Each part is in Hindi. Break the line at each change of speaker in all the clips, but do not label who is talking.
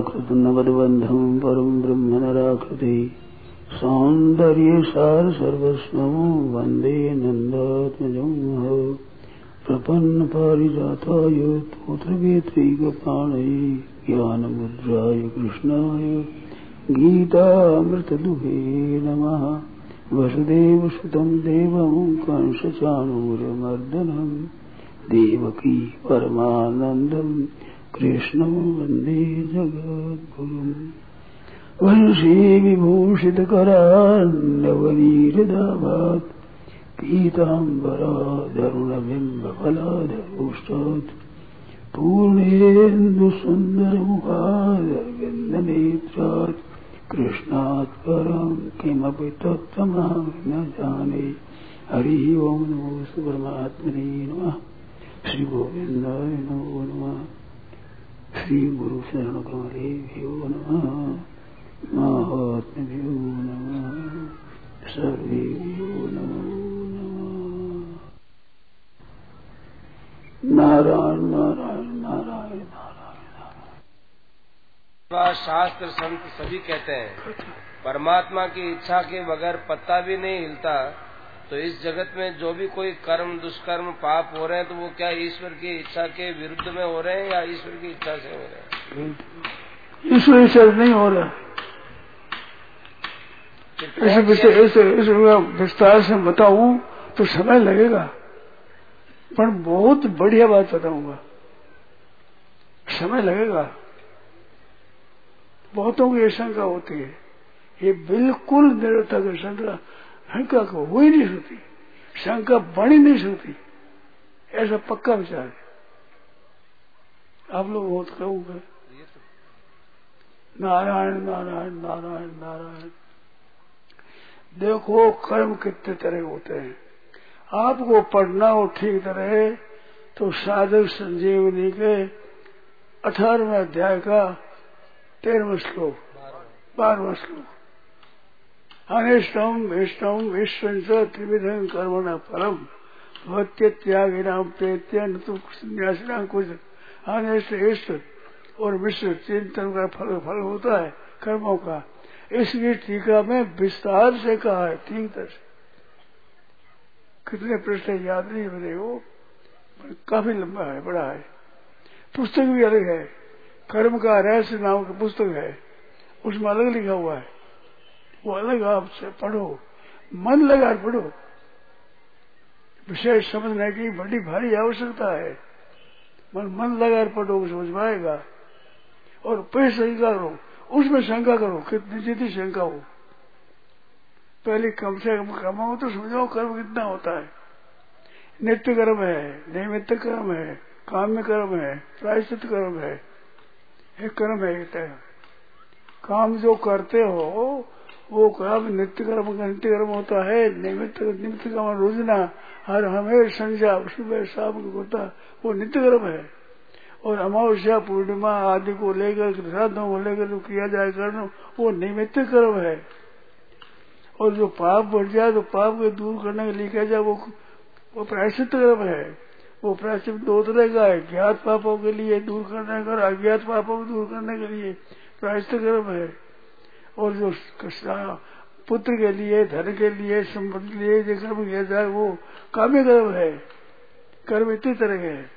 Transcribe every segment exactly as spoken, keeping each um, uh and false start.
प्राकृतनवद्बन्धं परं ब्रह्म नराकृते सौन्दर्यसार सर्वस्वं वन्दे नन्दात्मजं प्रपन्नपारिजाताय स्तोत्रवेत्रैकपाणये ज्ञानमुद्राय कृष्णाय गीतामृतदुहे नमः। वसुदेवसुतं देवं कंसचाणूरमर्दनं देवकी परमानन्दं कृष्णं वन्दे जगद्गुरुम्। वंशी विभूषितकरान्नवनीरदाभात् पीताम्बराधरुणबिम्बफलाधरोष्टात् पूर्णेन्दुसुन्दरमुखादरविन्दनेत्रात् कृष्णात् परं किमपि तत्त्वमहं न जाने। हरिः ओं नमो परमात्मने नमः। श्री गोविन्दाय नमो नमः। श्री गुरु शरणकमलेभ्यो नमः। महात्म्यो नमः। सर्वेभ्यो नमो नमः। नारायण नारायण नारायण नारायण।
शास्त्र संत सभी कहते हैं परमात्मा की इच्छा के बगैर पत्ता भी नहीं हिलता। तो इस जगत में जो भी कोई कर्म दुष्कर्म पाप हो रहे हैं तो वो क्या ईश्वर की इच्छा के विरुद्ध में हो रहे हैं या ईश्वर की इच्छा से हो रहे हैं?
ईश्वर इच्छा नहीं हो रहा। ऐसे विस्तार से बताऊं तो समय लगेगा, पर बहुत बढ़िया बात बताऊंगा। समय लगेगा। बहुतों की शंका होती है, ये बिल्कुल निरर्थक शंका शंका को हो ही नहीं सकती, शंका बन ही नहीं सकती, ऐसा पक्का विचार है। आप लोग बहुत कहूंगे नारायण नारायण नारायण नारायण। देखो कर्म कितने तरह होते हैं। आपको पढ़ना हो ठीक तरह तो साधक संजीवनी के अठारहवें अध्याय का तेरहवां श्लोक बारहवां श्लोक अनिष्टम इष्टम ईश्वर त्रिविधम कर्मणा परम भक्त्य त्यागिनाम प्रेत्य न तो संन्यासिनाम कुछ अनिष्ट इष्ट और विश्व चिंतन का फल फल होता है कर्मों का। इसकी टीका में विस्तार से कहा है ठीक तरह से। कितने प्रश्न याद नहीं मेरे को, काफी लंबा है, बड़ा है। पुस्तक भी अलग है, कर्म का रहस्य नाम की पुस्तक है, उसमें अलग लिखा हुआ है। वो अलग आपसे पढ़ो, मन लगा पढ़ो। विषय समझने की बड़ी भारी आवश्यकता है। मन मन लगा पढ़ो, समझ पाएगा। और फिर शंका करो, उसमें शंका करो कितनी जितनी शंका हो। पहले कम से कम कर्म हो तो समझो कर्म कितना होता है। नित्य कर्म है, नैमित्त कर्म है, काम्य कर्म है, प्रायश्चित कर्म है। एक कर्म है एक काम जो करते हो वो कर्म नित्य कर्म का नित्य कर्म होता है। निमित्त निमित्त कर्म रोजना हर हमें संध्या सुबह शाम को होता वो नित्य कर्म है। और अमावस्या पूर्णिमा आदि को लेकर श्राद्धों को लेकर जो किया जाए कर्म वो निमित्त कर्म है। और जो पाप बढ़ जाए तो पाप को दूर करने के लिए किया जाए वो वो प्रायश्चित कर्म है। वो प्रायश्चित दो तरह का है, ज्ञात पापों के लिए दूर करने का, अज्ञात पापों को दूर करने के लिए प्रायश्चित कर्म है। और जो पुत्र के लिए, धन के लिए, संपत्ति के लिए जो कर्म किया जाए वो काम्य कर्म है। कर्म इतनी तरह के है।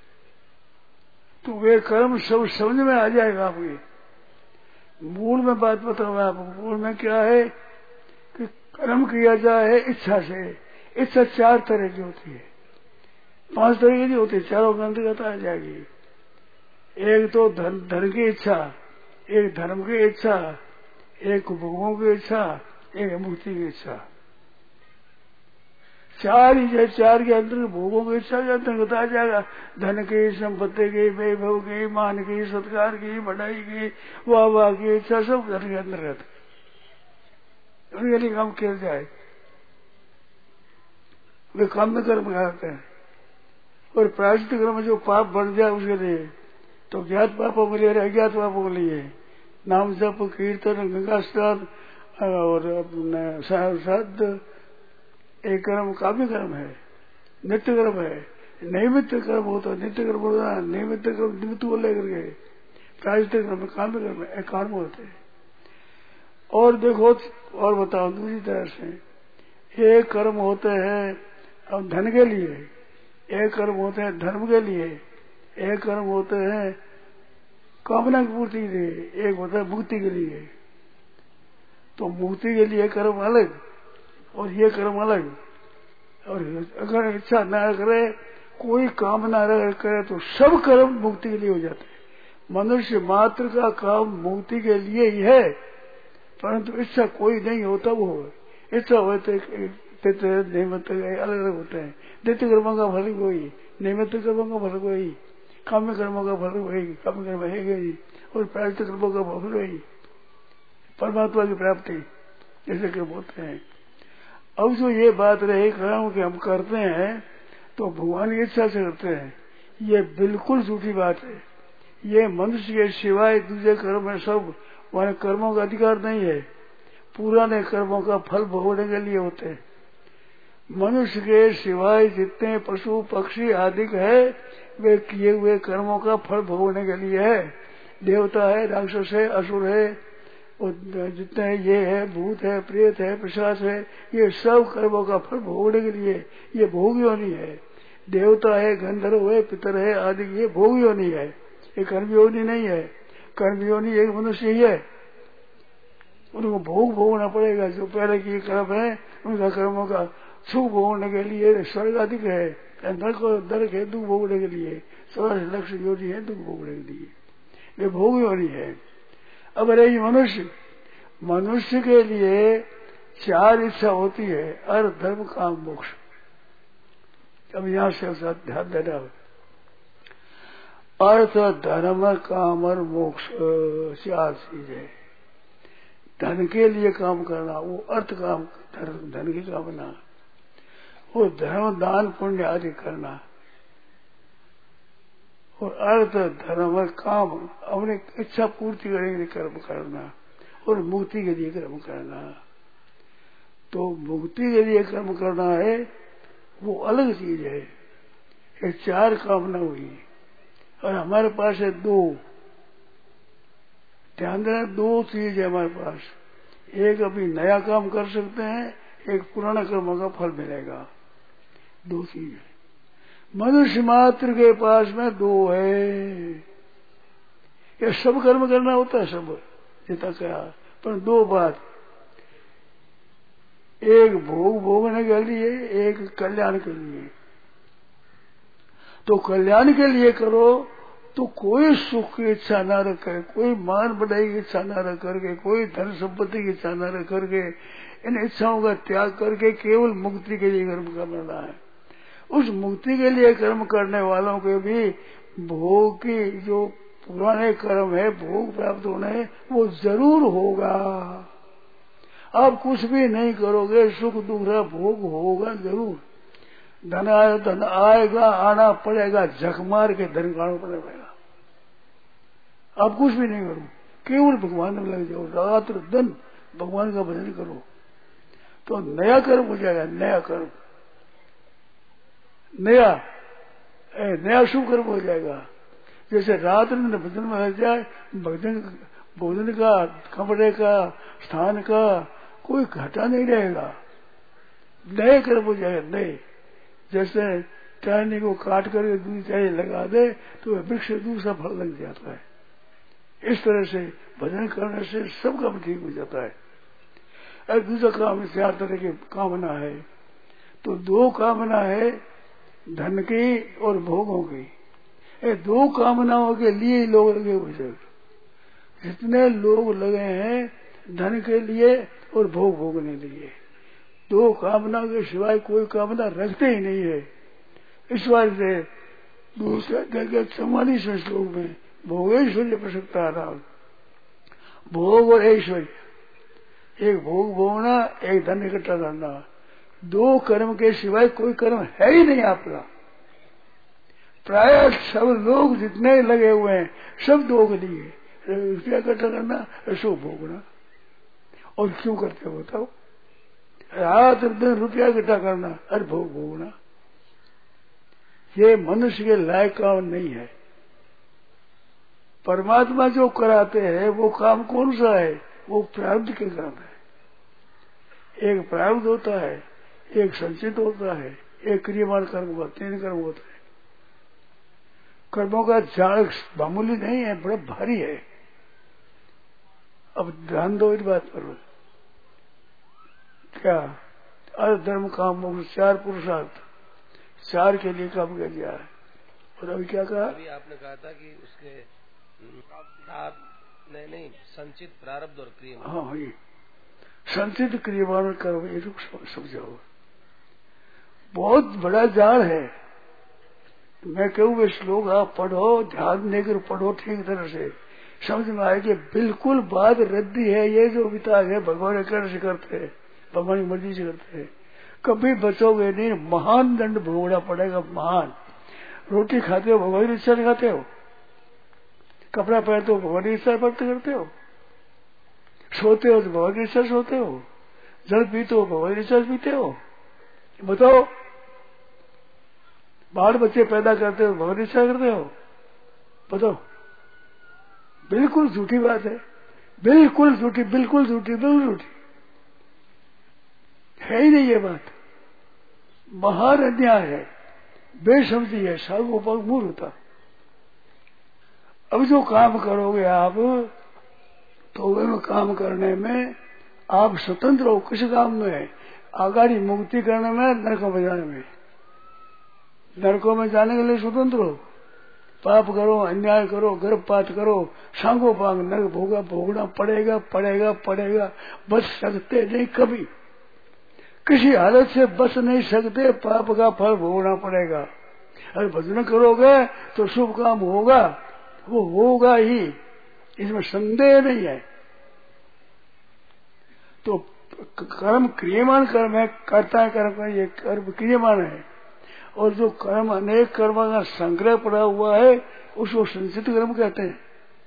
तो वे कर्म सब समझ में आ जाएगा आपके। मूल में बात बताऊँ आपको, मूल में क्या है कि कर्म किया जाए इच्छा से। इच्छा चार तरह की होती है, पांच तरह की नहीं होती, चारों के अंतर्गत आ जाएगी। एक तो धन धन की इच्छा, एक धर्म की इच्छा, एक भोगों की इच्छा, एक मुक्ति की इच्छा। चार ही है, चार के अंतर भोगों की इच्छा के अंतर्गत आ जाएगा। धन की, संपत्ति की, वैभव की, मान की, सत्कार की, बढ़ाई की, वाह वाह की इच्छा सब धन के अंतर्गत। उनके लिए काम किया जाए वे काम्य कर्म कहते हैं। और प्रायश्चित कर्म जो पाप बढ़ जाए उसके लिए तो ज्ञात पापों के लिए, अज्ञात पापों के लिए नाम जप, कीर्तन, गंगा स्नान और श्राद्ध एक कर्म काम्य कर्म है, नित्य कर्म है। नैमित्त कर्म होता है, नित्य कर्म होता है, नैमित्त कर्म निमित्त को लेकर के प्रायश्चित कर्म काम कर्म एक कर्म होते हैं। और देखो और बताओ दूसरी तरह से, एक कर्म होते हैं अब धन के लिए, एक कर्म होते हैं धर्म के लिए, एक कर्म होते हैं कामना की पूर्ति के लिए, एक होता है मुक्ति के लिए। तो मुक्ति के लिए कर्म अलग और ये कर्म अलग। और अगर इच्छा न करे, कोई कामना न करे तो सब कर्म मुक्ति के लिए हो जाते हैं। मनुष्य मात्र का काम मुक्ति के लिए ही है, परंतु इच्छा कोई नहीं होता वो इच्छा होते निमित्त अलग अलग होते हैं। नित्य कर्मों का फल वही, निमित्त कर्मों का फल वही, काम्य कर्मों का फल वही, काम्य कर्म है गई, और प्रायश्चित कर्मों का फल वही, परमात्मा की प्राप्ति जैसे कर्म होते हैं। अब जो ये बात रही कर्म के हम करते हैं तो भगवान की इच्छा से करते हैं, ये बिल्कुल झूठी बात है। ये मनुष्य के सिवाय दूसरे कर्म में सब वहां कर्मों का अधिकार नहीं है। पुराने कर्मों का फल भोगने के लिए होते हैं। मनुष्य के सिवाय जितने पशु पक्षी आदि है वे किए हुए कर्मों का फल भोगने के लिए है। देवता है, राक्षस है, असुर है, और जितने ये है भूत है, प्रेत है, पिशाच है, ये सब कर्मों का फल भोगने के लिए ये भोग योनि है। देवता है, गंधर्व है, पितर है आदि, ये भोग योनि है, ये कर्म योनि नहीं है। कर्म योनि एक मनुष्य ही है, उनको भोग भोगना पड़ेगा। जो पहले की कर्म है उनका कर्मों का सुख भोगने के लिए स्वर्ग अधिक है, नरक और नरक है दुख भोगने के लिए, स्वर्ग लक्ष्य योनि है दुख भोगने के लिए, ये भोग योनि है। अब रही मनुष्य, मनुष्य के लिए चार इच्छा होती है, अर्थ धर्म काम मोक्ष। अब यहाँ से ध्यान देना, अर्थ धर्म काम और मोक्ष चार चीज है। धन के लिए काम करना, वो अर्थ काम, धन की कामना, वो धर्म दान पुण्य आदि करना, और अर्थ धर्म काम अपने इच्छा पूर्ति करने के लिए कर्म करना, और मुक्ति के लिए कर्म करना। तो मुक्ति के लिए कर्म करना है वो अलग चीज है। ये चार कामना हुई और हमारे पास है दो। ध्यान देना, दो चीज है हमारे पास। एक अभी नया काम कर सकते हैं, एक पुराना कर्म का फल मिलेगा। दो चीज है मनुष्य मात्र के पास में, दो है। ये सब कर्म करना होता है, सब जितना क्या, पर दो बात, एक भोग भोगने के लिए, एक कल्याण के लिए। तो कल्याण के लिए करो तो कोई सुख की इच्छा न रख कर, कोई मान बढ़ाई की इच्छा न रख करके, कोई धन संपत्ति की इच्छा न रख करके, इन इच्छाओं का त्याग करके केवल मुक्ति के लिए कर्म करना है। उस मुक्ति के लिए कर्म करने वालों के भी भोग की जो पुराने कर्म है, भोग प्राप्त होने, वो जरूर होगा। आप कुछ भी नहीं करोगे, सुख दुख भोग होगा जरूर। धन आए धन आएगा, आना पड़ेगा, झक मार के धन खाना पड़ेगा। आप कुछ भी नहीं करो, केवल भगवान में लग जाओ, रात दिन भगवान का भजन करो, तो नया कर्म हो जाएगा। नया कर्म, नया नया शुभ कर्म हो जाएगा। जैसे रात दिन भजन में लग जाए, भजन भोजन का, कपड़े का, स्थान का कोई घाटा नहीं रहेगा, नए कर्म हो जाएगा नए। जैसे टहनी को काट करके दूसरी टहनी लगा दे तो वृक्ष दूसरा फल लग जाता है। इस तरह से भजन करने से सब काम ठीक हो जाता है। और दूसरा काम चार तरह की कामना है, तो दो कामना है, धन की और भोगों की। ये दो कामनाओं के लिए लोग लगे हुए हैं। जितने लोग लगे हैं धन के लिए और भोग भोगने के लिए, दो कामना के सिवाय कोई कामना रखते ही नहीं है। इस बार से दूसरे चौवालीस श्लोक में भोगेश्वर्य प्रसक्ता नाम, भोग और ऐश्वर्य, एक भोग भोगना, एक धन इकट्ठा करना, दो कर्म के सिवाय कोई कर्म है ही नहीं आपका। प्राय सब लोग जितने लगे हुए हैं सब दो के लिए, रुपया इकट्ठा करना, ऐसो भोगना। और क्यों करते हो बताओ? रात दिन रुपया इकट्ठा करना और भोग भोगना, ये मनुष्य के लायक काम नहीं है। परमात्मा जो कराते हैं वो काम कौन सा है? वो प्रारब्ध के कर्म है। एक प्रारब्ध होता है, एक संचित होता है, एक क्रियमाण कर्म होता, तीन कर्म होता है। कर्मों का जाल मामूली नहीं है, बड़ा भारी है। अब ध्यान दो इस बात पर। क्या अर्थ धर्म काम मोक्ष चार पुरुषार्थ, चार के लिए काम किया गया है। और अभी क्या कहा?
अभी आपने कहा था कि उसके आप नहीं नहीं संचित प्रारब्ध और क्रिया।
हाँ, ये संचित क्रियमाण कर्म, ये तो समझाओ। बहुत बड़ा जाल है। मैं कहूँ वे श्लोक आप पढ़ो, ध्यान देकर पढ़ो ठीक तरह से, समझ में आए कि बिल्कुल बात रद्दी है। ये जो विताग है भगवान के से करते हैं, भगवान की मर्जी से करते हैं, कभी बचोगे नहीं। महान दंड भोगना पड़ेगा, महान। रोटी खाते हो भगवान की इच्छा से खाते हो, कपड़ा पहनते हो भगवान की इच्छा पर करते हो, सोते हो तो भगवान की इच्छा से सोते हो, जल पीते हो भगवान की इच्छा से पीते हो। बताओ, बाल बच्चे पैदा करते हो भगवान की इच्छा करते हो? बताओ, बिल्कुल झूठी बात है, बिल्कुल झूठी, बिल्कुल झूठी, बिल्कुल झूठी है ही नहीं ये बात। महान अन्याय है, बेसमझी है, साधु पर मूर होता। अब जो काम करोगे आप, तो वे काम करने में आप स्वतंत्र हो। किस काम में? आगाड़ी मुक्ति करने में, नरकों में जाने में। नरकों में जाने के लिए स्वतंत्र हो। पाप करो, अन्याय करो, गर्भपात करो, सांगो पांग नरक भोगा भोगना पड़ेगा, पड़ेगा, पड़ेगा। बच सकते नहीं कभी, किसी हालत से बच नहीं सकते। पाप का फल भोगना पड़ेगा। अगर भजन करोगे तो शुभ काम होगा, वो होगा ही, इसमें संदेह नहीं है। तो कर्म क्रियमाण कर्म है, कर्ता कर्म का ये कर्म क्रियमाण है। और जो कर्म अनेक कर्म का संग्रह पड़ा हुआ है उसको संचित कर्म कहते हैं।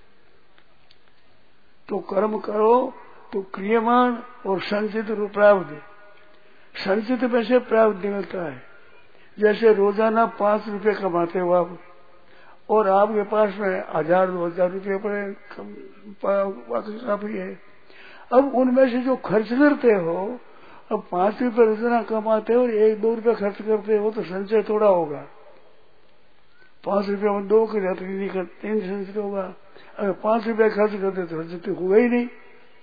तो कर्म करो तो क्रियमाण और संचित प्रारब्ध। संचित में से प्रारब्ध निकलता है। जैसे रोजाना पांच रुपए कमाते हो आप, और आपके पास में हजार दो हजार रुपये पड़े, काफी है। अब उनमें से जो खर्च करते हो, अब पांच रुपए रोजाना कमाते हो और एक दो रुपए खर्च करते हो, तो संचय थोड़ा होगा। पांच रुपये में दो के तीन संचय होगा। अगर पांच रुपए खर्च करते तो संचय होगा ही नहीं।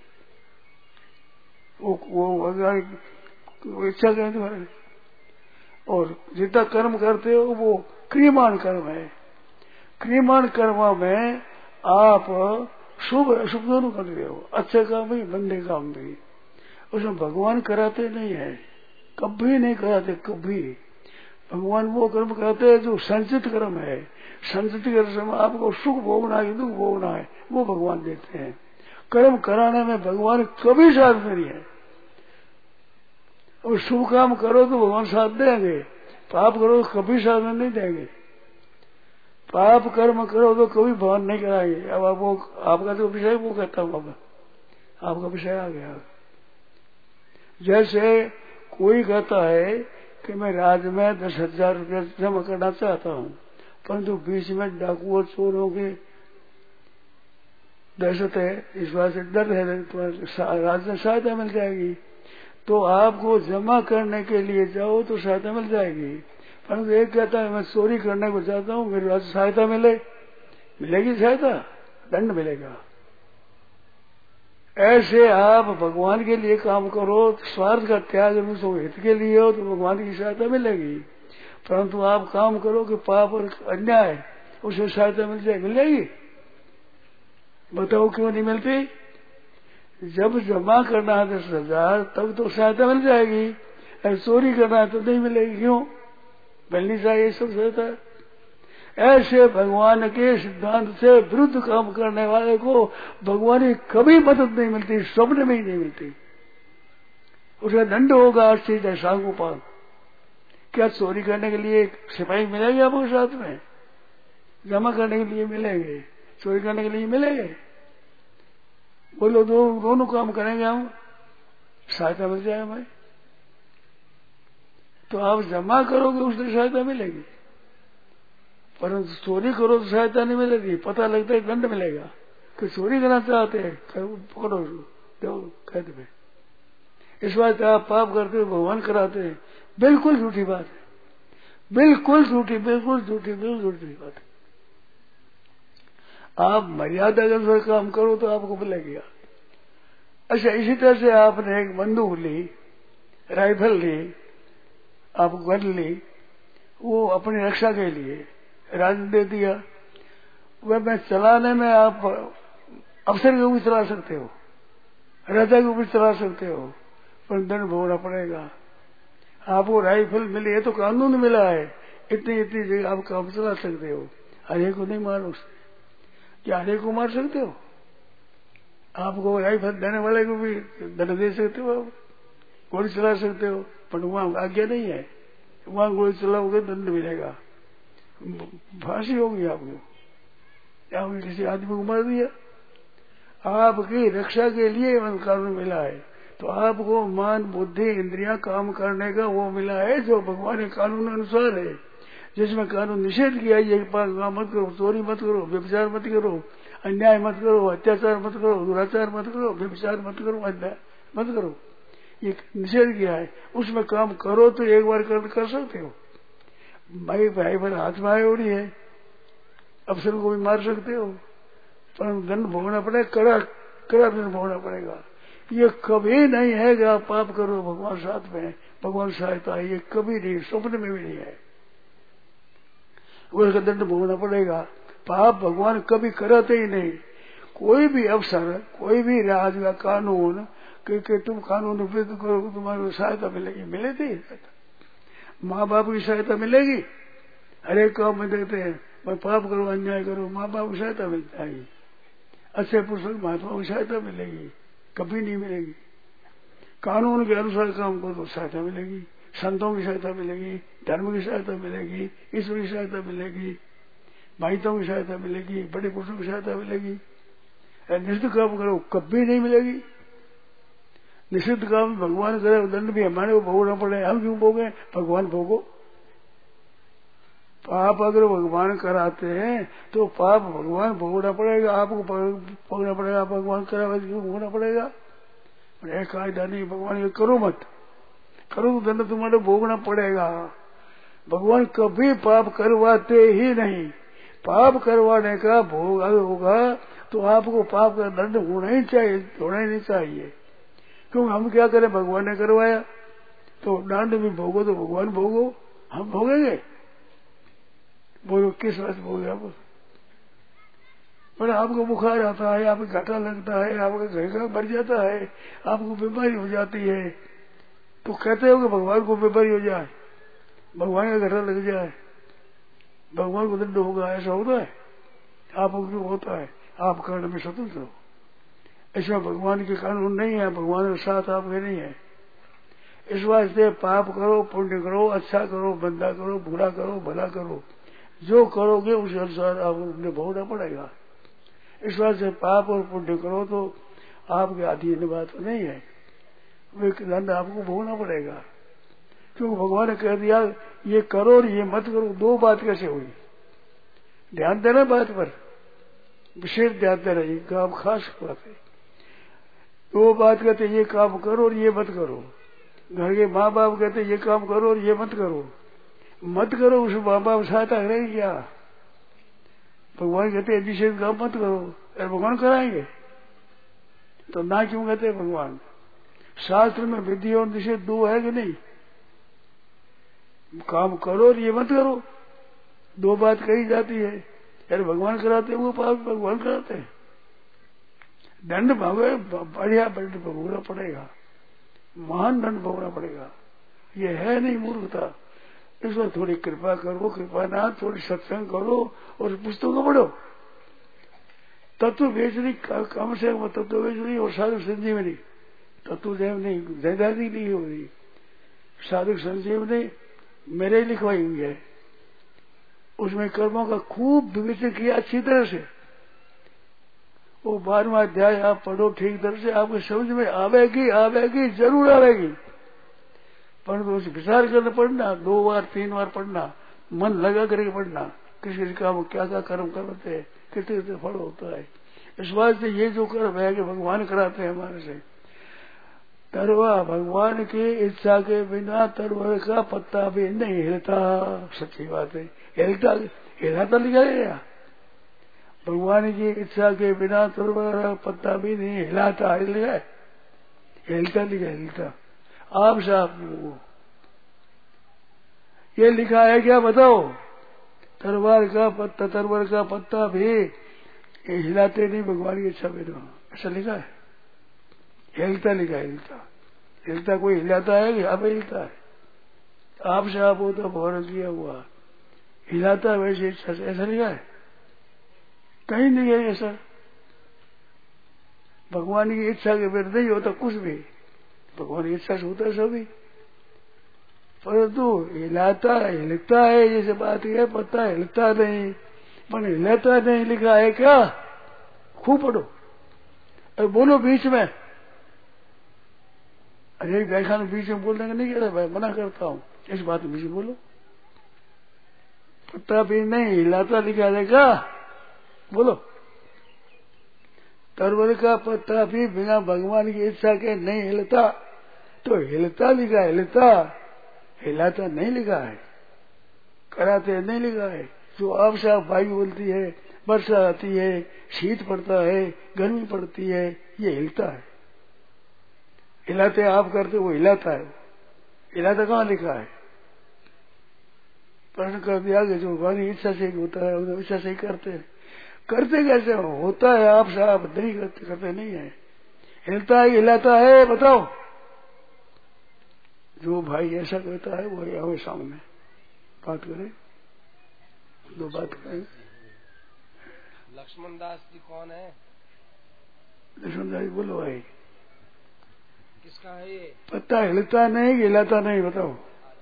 वो वो इच्छा करते हैं। और जितना कर्म करते हो वो क्रियमाण कर्म है। क्रियमाण कर्म में आप शुभ अशुभ दोनों करते हो, अच्छे काम भी मंदे काम भी। उसमें भगवान कराते नहीं है, कभी नहीं कराते, कभी। भगवान वो कर्म कराते हैं जो संचित कर्म है। संचित कर्म में आपको सुख भोगना है, दुख भोगना है, वो भगवान देते हैं। कर्म कराने में भगवान कभी साथ नहीं है। और शुभ काम करो तो भगवान साथ देंगे, पाप करो तो कभी साथ नहीं देंगे। पाप कर्म करो तो कभी भगवान नहीं कराएंगे। अब आप वो आपका तो विषय वो कहता हूँ, अब आपका विषय आ गया। जैसे कोई कहता है कि मैं राज्य में दस हजार रुपया जमा करना चाहता हूँ, परंतु बीच में डाकुओं चोरों की दहशत है, इस बात से डर है, तो राज्य में सहायता मिल जाएगी। तो आपको जमा करने के लिए जाओ तो सहायता मिल जाएगी। परंतु एक कहता है मैं चोरी करने को चाहता हूँ, मेरे राज्य सहायता मिले, मिलेगी सहायता, दंड मिलेगा। ऐसे आप भगवान के लिए काम करो, स्वार्थ का त्याग तो हित के लिए हो तो भगवान की सहायता मिलेगी। परंतु आप काम करो कि पाप और अन्याय, उसमें सहायता मिल जाए, मिल जाएगी? बताओ क्यों नहीं मिलती? जब जमा करना है दस हजार तब तो सहायता मिल जाएगी, और चोरी करना है तो नहीं मिलेगी। क्यों मिलनी चाहिए सब सहायता? ऐसे भगवान के सिद्धांत से विरुद्ध काम करने वाले को भगवान की कभी मदद नहीं मिलती, स्वप्न में ही नहीं मिलती। उसका दंड होगा हर चीज है सांगोपांग। क्या चोरी करने के लिए सिपाही मिलेंगे आपको साथ में? जमा करने के लिए मिलेंगे, चोरी करने के लिए मिलेंगे? बोलो दो दोनों काम करेंगे हम, सहायता मिल जाए हमें। तो आप जमा करोगे उससे सहायता मिलेगी। परंतु चोरी करो तो सहायता नहीं मिलेगी, पता लगता है दंड मिलेगा कि चोरी करना चाहते हैं, पकड़ो दो कैद में। इस बात आप पाप करते हो, भगवान कराते हैं, बिल्कुल झूठी बात है, बिल्कुल झूठी, बिल्कुल झूठी, बिल्कुल झूठी बात है। आप मर्यादा के अनुसार काम करो तो आपको मिलेगा। अच्छा, इसी तरह से आपने एक बंदूक ली, राइफल ली, आप गन ली, वो अपनी रक्षा के लिए राज दे दिया, वह मैं चलाने में आप अफसर के ऊपर चला सकते हो, राजा के ऊपर चला सकते हो, पर दंड भोगना पड़ेगा। आपको राइफल मिली है तो कानून मिला है, इतनी इतनी जगह आप काम चला सकते हो, हरे को नहीं मारो। क्या हरे को मार सकते हो? आपको राइफल देने वाले को भी दंड दे सकते हो, आप गोली चला सकते हो, पर वहां आज्ञा नहीं है, वहां गोली चलाओगे दंड मिलेगा, फांसी होगी आपको। आपने किसी आदमी को मार दिया, आपकी रक्षा के लिए कानून मिला है, तो आपको मान बुद्धि इंद्रियां काम करने का वो मिला है जो भगवान के कानून अनुसार है। जिसमें कानून निषेध किया, ये काम मत करो, चोरी मत करो, व्यभिचार मत करो, अन्याय मत करो, अत्याचार मत करो, दुराचार मत करो, व्यभिचार मत करो, अन्याय मत करो, ये निषेध किया है, उसमें काम करो तो एक बार कर, कर सकते हो। भाई भाई पर हाथ में आए उड़ी है, अफसर को भी मार सकते हो, पर दंड भोगना पड़ेगा, कड़ा कड़ा दंड भोगना पड़ेगा। ये कभी नहीं है कि आप पाप करो भगवान साथ में, भगवान सहायता है, ये कभी नहीं, स्वप्न में भी नहीं है, उसका दंड भोगना पड़ेगा। पाप भगवान कभी कराते ही नहीं। कोई भी अवसर, कोई भी राज का कानून कि, कि तुम कानून विरुद्ध करो तुम्हारी सहायता मिलेगी, मिले थी माँ बाप की सहायता मिलेगी, हर एक काम में देते हैं, मैं पाप करो अन्याय करो, माँ बाप की सहायता मिलता है, अच्छे पुरुषों महात्मा की सहायता मिलेगी, कभी नहीं मिलेगी। कानून के अनुसार काम करो तो सहायता मिलेगी, संतों की सहायता मिलेगी, धर्म की सहायता मिलेगी, ईश्वर की सहायता मिलेगी, भाइयों की सहायता मिलेगी, बड़े पुरुषों की सहायता मिलेगी। निषिद्ध काम करो कभी नहीं मिलेगी। निषिद्ध काम भगवान करे, दंड भी हमारे को भोगना पड़े, हम क्यों भोगे, भगवान भोगो। पाप अगर भगवान कराते हैं तो पाप भगवान भोगना पड़ेगा, आपको भोगना पड़ेगा, भगवान करा क्यों भोगना पड़ेगा। एक कायदा नहीं, भगवान ये करो मत, करो तो दंड तुम्हारे भोगना पड़ेगा। भगवान कभी पाप करवाते ही नहीं, पाप करवाने का भोग अगर होगा तो आपको पाप का दंड होना ही चाहिए, होना ही नहीं चाहिए। क्योंकि हम क्या करें, भगवान ने करवाया तो दंड भी भोगो, तो भगवान भोगो, हम भोगेंगे, बोलो किस वक्त भोगे आप। पर आपको बुखार आता है, आपको घाटा लगता है, आपका घर का मर जाता है, आपको बीमारी हो जाती है, तो कहते हो कि भगवान को बीमारी हो जाए, भगवान का घाटा लग जाए, भगवान को दंड होगा, ऐसा होता है? आपको क्यों होता है? आप कारण में स्वतंत्र हो, ऐसा भगवान के कानून नहीं है, भगवान के साथ आपके नहीं है। इस वास्ते पाप करो, पुण्य करो, अच्छा करो, बंदा करो, बुरा करो, भला करो, जो करोगे उस अनुसार आपको भोगना पड़ेगा। इस वास्ते पाप और पुण्य करो तो आपके अधीन बात नहीं है, वे दंड आपको भोगना पड़ेगा। क्योंकि भगवान ने कह दिया ये करो और ये मत करो, दो बात कैसे हुई? ध्यान देना बात पर, विशेष ध्यान देना, ये काम खास बात है। दो बात कहते ये काम करो और ये मत करो। घर के माँ बाप कहते ये काम करो और ये मत करो, मत करो, उस माँ बाप सहायता करेंगे क्या? भगवान कहते हैं निषेध काम मत करो, अरे भगवान कराएंगे तो ना क्यों कहते हैं भगवान? शास्त्र में विधि और निषेध दो है कि नहीं? काम करो और ये मत करो, दो बात कही जाती है। अरे भगवान कराते हैं, वो पाप भगवान कराते हैं। दंड भोगे, बढ़िया दंड भोगना पड़ेगा, महान दंड भोगना पड़ेगा, ये है नहीं मूर्खता। इस पर थोड़ी कृपा करो, कृपा ना थोड़ी सत्संग करो और पुस्तकों पढ़ो। तत्व बेचनी कम से कम तत्व बेचनी और साधु संजीवनी, तत्व देव नहीं, जयदादी नहीं हो रही, साधु संजीवनी मेरे लिखवाई हुई है, उसमें कर्मों का खूब विवेचन किया अच्छी तरह से। वो बारहवां अध्याय आप पढ़ो ठीक तरह से, आपको समझ में आवेगी, आवेगी जरूर आवेगी, परंतु उसे विचार करना पड़ना, दो बार तीन बार पढ़ना, मन लगा करके पढ़ना, किस किस काम क्या क्या कर्म करते हैं, कितने कितने फल होता है। इस बात से ये जो कर्म है कि भगवान कराते हैं हमारे से। तरवा भगवान की इच्छा के बिना तरवर का पत्ता भी नहीं हिलता। सच्ची बात है, हिलता हिलाता लिखा गया। भगवान की इच्छा के बिना तरवर का पत्ता भी नहीं हिलाता, हिलता हिलता लिखा हिलता। आप साहब ये लिखा है क्या बताओ? तरवार का पत्ता तरवर का पत्ता भी हिलाते नहीं भगवान की इच्छा बिना, ऐसा लिखा है। हिलता लिखा हिलता। हिलता कोई हिलाता है कि अब हिलता है? आप से आप हो तो भवन किया हुआ हिलाता वैसे इच्छा से, ऐसा लिखा है? कहीं नहीं है ऐसा। भगवान की इच्छा के बिना नहीं होता कुछ भी, भगवान की इच्छा से होता है सभी। परंतु हिलाता हिलता है जैसे बात है, पता हिलता नहीं पर हिलाता नहीं लिखा है क्या? खूब पढ़ो और बोलो बीच में। अरे व्याख्यान बीच में बोलने का नहीं कहता भाई, मना करता हूँ इस बात में बीच में बोलो। पत्ता भी नहीं हिलाता लिखा है क्या? बोलो। तरवर का पत्ता भी बिना भगवान की इच्छा के नहीं हिलता, तो हिलता लिखा हिलता, हिलाता नहीं लिखा है, कराते नहीं लिखा है। जो आप से आप वायु बोलती है, वर्षा आती है, शीत पड़ता है, गर्मी पड़ती है, ये हिलता है। हिलाते आप करते, वो हिलाता है। हिलाता कहाँ लिखा है? प्रश्न कर दिया कि जो भगवान की इच्छा से होता है उन्हें इच्छा से ही करते हैं। करते कैसे होता है? आप साहब नहीं करते, करते नहीं है। हिलता है हिलाता है, बताओ। जो भाई ऐसा कहता है वो हमें सामने बात करे, दो बात करें।
लक्ष्मण दास जी कौन है?
लक्ष्मण दास बोलो भाई,
किसका है ये?
पत्ता हिलता नहीं हिलाता नहीं, बताओ।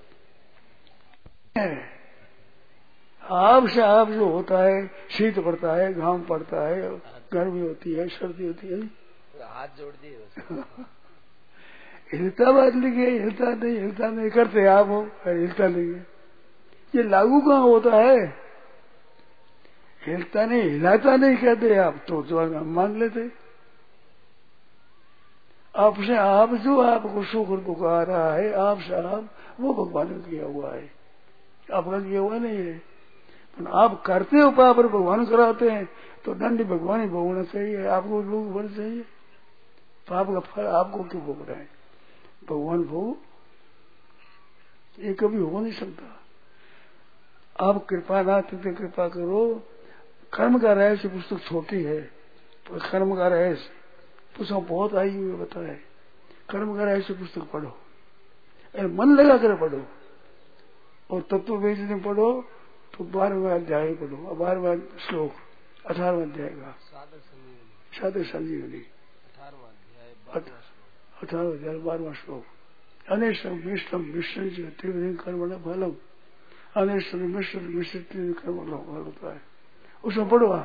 आप से आप जो होता है, शीत पड़ता है, घाम पड़ता है, गर्मी होती है, सर्दी होती है,
हाथ जोड़ दिए
हिलता बात लिखे, हिलता नहीं हिलता नहीं करते आप हो, हिलता नहीं है। ये लागू कहाँ होता है? हिलता नहीं हिलाता नहीं कहते आप तो जो हम मान लेते। आपसे आप जो आपको सुख दुख आ रहा है, आप से आप वो भगवान ने किया हुआ है, आपका किया हुआ नहीं है। आप करते हो पाप पर भगवान कराते हैं, तो दंड भगवान ही भोगना चाहिए, आपको लोग भोगना चाहिए। पाप का फल आपको क्यों भोग रहे हैं? भगवान भोग, ये कभी हो नहीं सकता। आप कृपा ना करते, कृपा करो। कर्म का रहस्य पुस्तक छोटी है, पर कर्म का रहस्य पुस्तक बहुत आई हुई बताए। कर्म का रहस्य पुस्तक पढ़ो, अरे मन लगा कर पढ़ो, और तत्व वेद में पढ़ो तो बारहवें अध्याय पढ़ो, बारहवें श्लोक अठारहवें अध्याय का साधक संजीवनी, अठारह अध्याय बारहवां श्लोक। अनेश्वरम मिश्रम मिश्र त्रिविध कर्मण फलम, अनेश्वर मिश्र मिश्र त्रिविध कर्मण फल होता है, उसमें पढ़ो आप।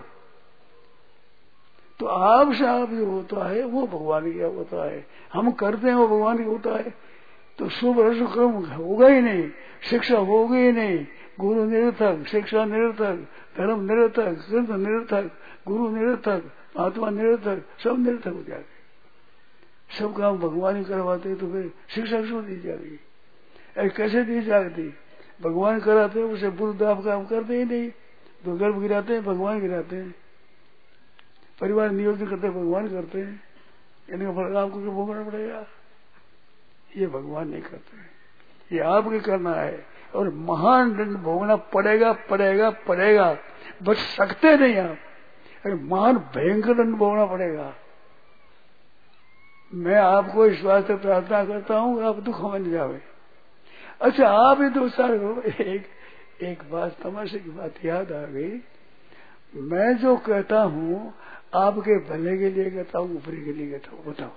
तो आप से आप जो होता है वो भगवान की होता है, हम करते हैं वो भगवान की होता है। तो शुभ रसु कर्म होगा ही नहीं, शिक्षा होगी ही नहीं, गुरु निरर्थक, शिक्षा निरर्थक, धर्म निरर्थक, ग्रंथ निरर्थक, गुरु निरर्थक, महात्मा निरर्थक, सब निरर्थक हो जाएंगे। सब काम भगवान ही करवाते तो फिर शिक्षा क्यों दी जाएगी? अरे कैसे दी जाती? भगवान कराते हैं, उसे बुद्ध आप काम करते ही नहीं। तो गर्भ गिराते हैं भगवान गिराते हैं, परिवार नियोजन करते भगवान करते हैं, इनका फल आपको क्यों भोगना पड़ेगा? ये भगवान नहीं करते, ये आपके करना है। और महान दंड भोगना पड़ेगा पड़ेगा पड़ेगा, बच सकते नहीं आप। अरे महान भयंकर दंड भोगना पड़ेगा। मैं आपको इस वास्ते प्रार्थना करता हूँ आप दुख में नहीं जावे। अच्छा आप ही दो साल हो। एक एक बात तमाशे की बात याद आ गई। मैं जो कहता हूँ आपके भले के लिए कहता हूँ, ऊपरी के लिए कहता हूँ, बताओ।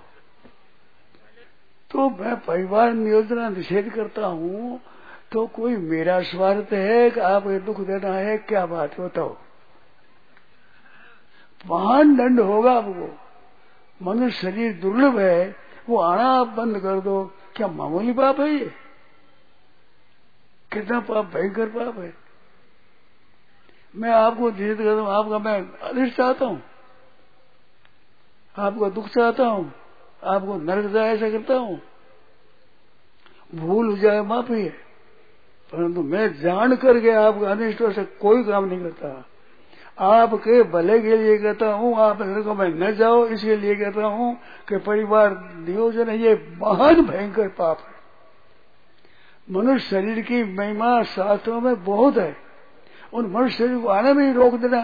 तो मैं परिवार नियोजना निषेध करता हूँ तो कोई मेरा स्वार्थ है कि आप दुख देना है? क्या बात है बताओ। महान दंड होगा आपको। मनुष्य शरीर दुर्लभ है, वो आना आप बंद कर दो, क्या मामूली पाप है ये? कितना पाप, भयंकर पाप है। मैं आपको जीत कर हूँ, आपका मैं अनिष्ट चाहता हूँ, आपका दुख चाहता हूँ, आपको नरक जाए ऐसा करता हूँ? भूल हो जाए माफी है, परंतु मैं जान करके आपका अनिष्ट से कोई काम नहीं करता। आपके भले के लिए कहता हूँ, आप नरक में न जाओ इसके लिए कहता हूँ कि परिवार नियोजन ये महान भयंकर पाप है। मनुष्य शरीर की महिमा शास्त्रों में बहुत है, उन मनुष्य शरीर को आने में ही रोक देना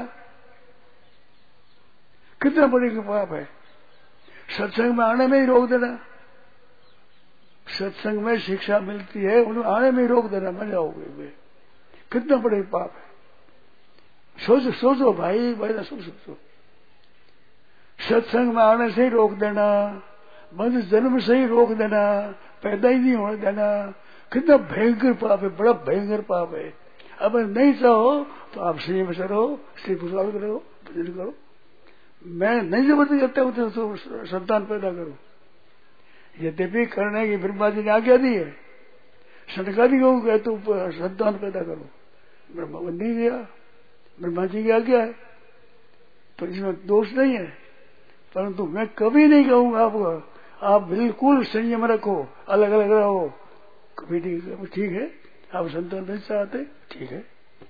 कितना बड़ी पाप है। सत्संग में आने में ही रोक देना, सत्संग में शिक्षा मिलती है उन्हें आने में ही रोक देना, मर जाओगे वे, कितना बड़े पाप है। सोचो सोचो भाई भाई ना सब सोचो। सत्संग में आने से ही रोक देना, मनुष्य जन्म से ही रोक देना, पैदा ही नहीं होने देना, कितना भयंकर पाप है, बड़ा भयंकर पाप है। अब नहीं चाहो तो आप संयम से रहो, श्री पुष्पावत करो, भजन करो। मैं नहीं जबरदस्ती करता हूँ तो संतान पैदा करो, यद्यपि करने की ब्रह्मा जी ने आज्ञा दी है, सनकादि को कहे तो संतान पैदा करो, ब्रह्मा को नहीं दिया, ब्रह्मा जी की आज्ञा है तो इसमें दोष नहीं है। परंतु मैं कभी नहीं कहूंगा आपको आप बिल्कुल संयम रखो, अलग अलग रहो, कभी नहीं। ठीक है, आप संतान नहीं चाहते, ठीक है,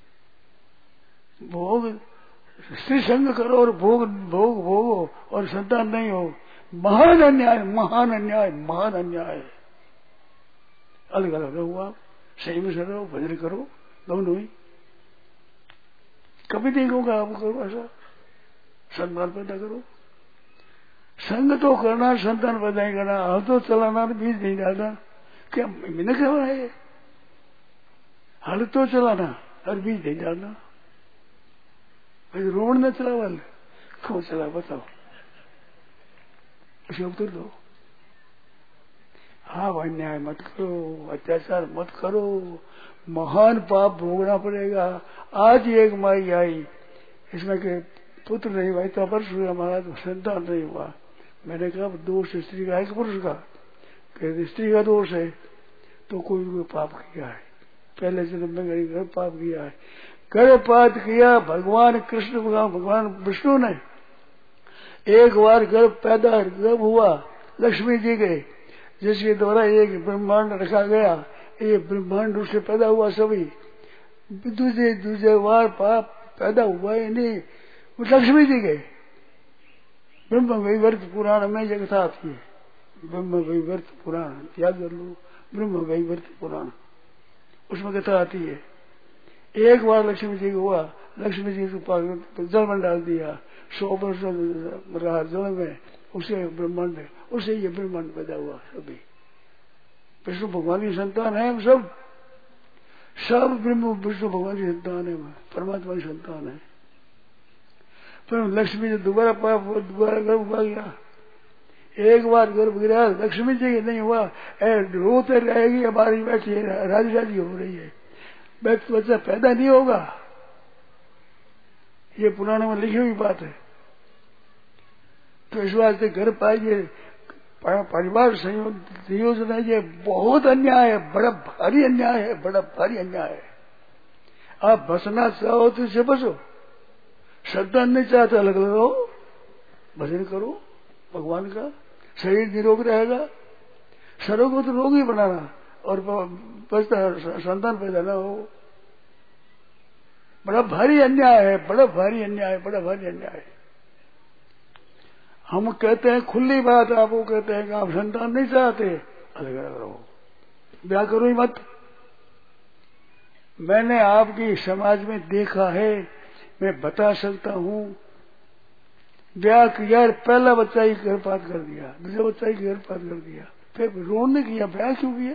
भोग स्त्री संग करो और भोग भोग भोगो और संतान नहीं हो, महान अन्याय, महान अन्याय, महान अन्याय। अलग अलग रहो, आप संयम से रहो, भजन करो, दोनों ही। कभी नहीं कहूंगा आपको करो ऐसा, संतान पैदा करो। संग तो करना, संतान पैदा ही करना, हल तो चलाना, बीज नहीं डालना, क्या मैंने कहा है? हल तो चलाना और बीज नहीं डालना। रोड न चला वाले क्यों चला बताओ, उसे उत्तर दो। हाँ, अन्याय मत करो, अत्याचार मत करो, महान पाप भोगना पड़ेगा। आज एक माई आई, इसमें के पुत्र नहीं हुआ, इतना वर्ष हुआ हमारा तो संतान नहीं हुआ। मैंने कहा दोष स्त्री का है कि पुरुष का? कहते स्त्री का दोष है, तो कोई कोई पाप किया है, पहले जन्म में गर्भ पाप किया है, गर्भपात किया। भगवान कृष्ण भगवान भगवान विष्णु ने एक बार गर्भ पैदा गर्भ हुआ लक्ष्मी जी के, जिसके द्वारा एक ब्रह्मांड रखा गया, ये ब्रह्मांड उससे पैदा हुआ सभी। दूसरे दूसरे बार पाप पैदा हुआ ही नहीं, वो लक्ष्मी जी के। ब्रह्म वैवर्त पुराण में ये कथा आती है, ब्रह्म वैवर्त पुराण याद कर लो, ब्रह्म वैवर्त पुराण, उसमें कथा आती है। एक बार लक्ष्मी जी को हुआ, लक्ष्मी जी को जल में डाल दिया, सौ वर्ष रहा जल में, उसे ब्रह्मांड, उसे ये ब्रह्मांड पैदा हुआ सभी। विष्णु भगवान की संतान है हम सब, सब ब्रह्म विष्णु भगवान की संतान है, परमात्मा की संतान है। पर लक्ष्मी जी दोबारा पाप दोबारा गर्भ हुआ गया, एक बार गर्भ गिरा, लक्ष्मी जी के नहीं हुआ, रोते रहेगी, हमारी बैठी है राजी राजी हो रही है, बच्चा पैदा नहीं होगा। ये पुराणों में लिखी हुई बात है। तो इस वास्ते घर पाइए, परिवार संयोजन है, ये बहुत अन्याय है, बड़ा भारी अन्याय है, बड़ा भारी अन्याय है। आप बसना चाहो तो इसे बसो, संतान नहीं चाहते अलग अलग रहो, भजन करो भगवान का, शरीर निरोग रहेगा। शरीर को तो रोग ही बनाना और बचता संतान पैदा न हो, बड़ा भारी अन्याय है, बड़ा भारी अन्याय है, बड़ा भारी अन्याय है। हम कहते हैं खुली बात, आपको कहते हैं कि आप संतान नहीं चाहते, अलग अलग रहो, ब्याह करो ही मत। मैंने आपकी समाज में देखा है, मैं बता सकता हूँ, ब्याह किया, पहला बच्चा ही गर्भपात कर दिया, दूसरा बच्चा ही गर्भपात कर दिया, फिर रोने किया, ब्याह क्यों किया?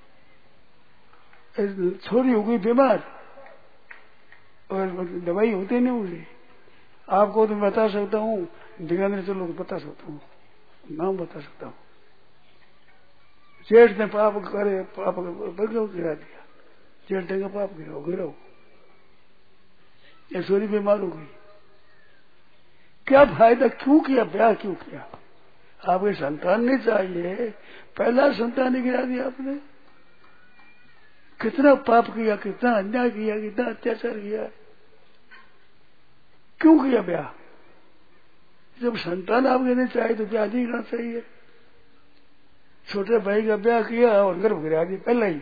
छोरी हो गई बीमार और दवाई होती नहीं उसे। आपको तो बता सकता हूँ, दिखाने चलो तो बता सकता हूँ, नाम बता सकता हूँ। जेठ ने पाप करे, पाप गिरा दिया, जेठ ने का पाप गिराओ गिराओ, ये छोरी बीमार हो गई, क्या फायदा? क्यों किया ब्याह, क्यों किया? आपके संतान नहीं चाहिए, पहला संतान ही गिरा दिया आपने। कितना पाप किया, कितना अन्याय किया, कितना अत्याचार किया। क्यों किया ब्याह? जब संतान आपके नहीं चाहिए तो ब्याह नहीं करना चाहिए। छोटे भाई का ब्याह किया और गर्भ गिरा दिया पहले ही।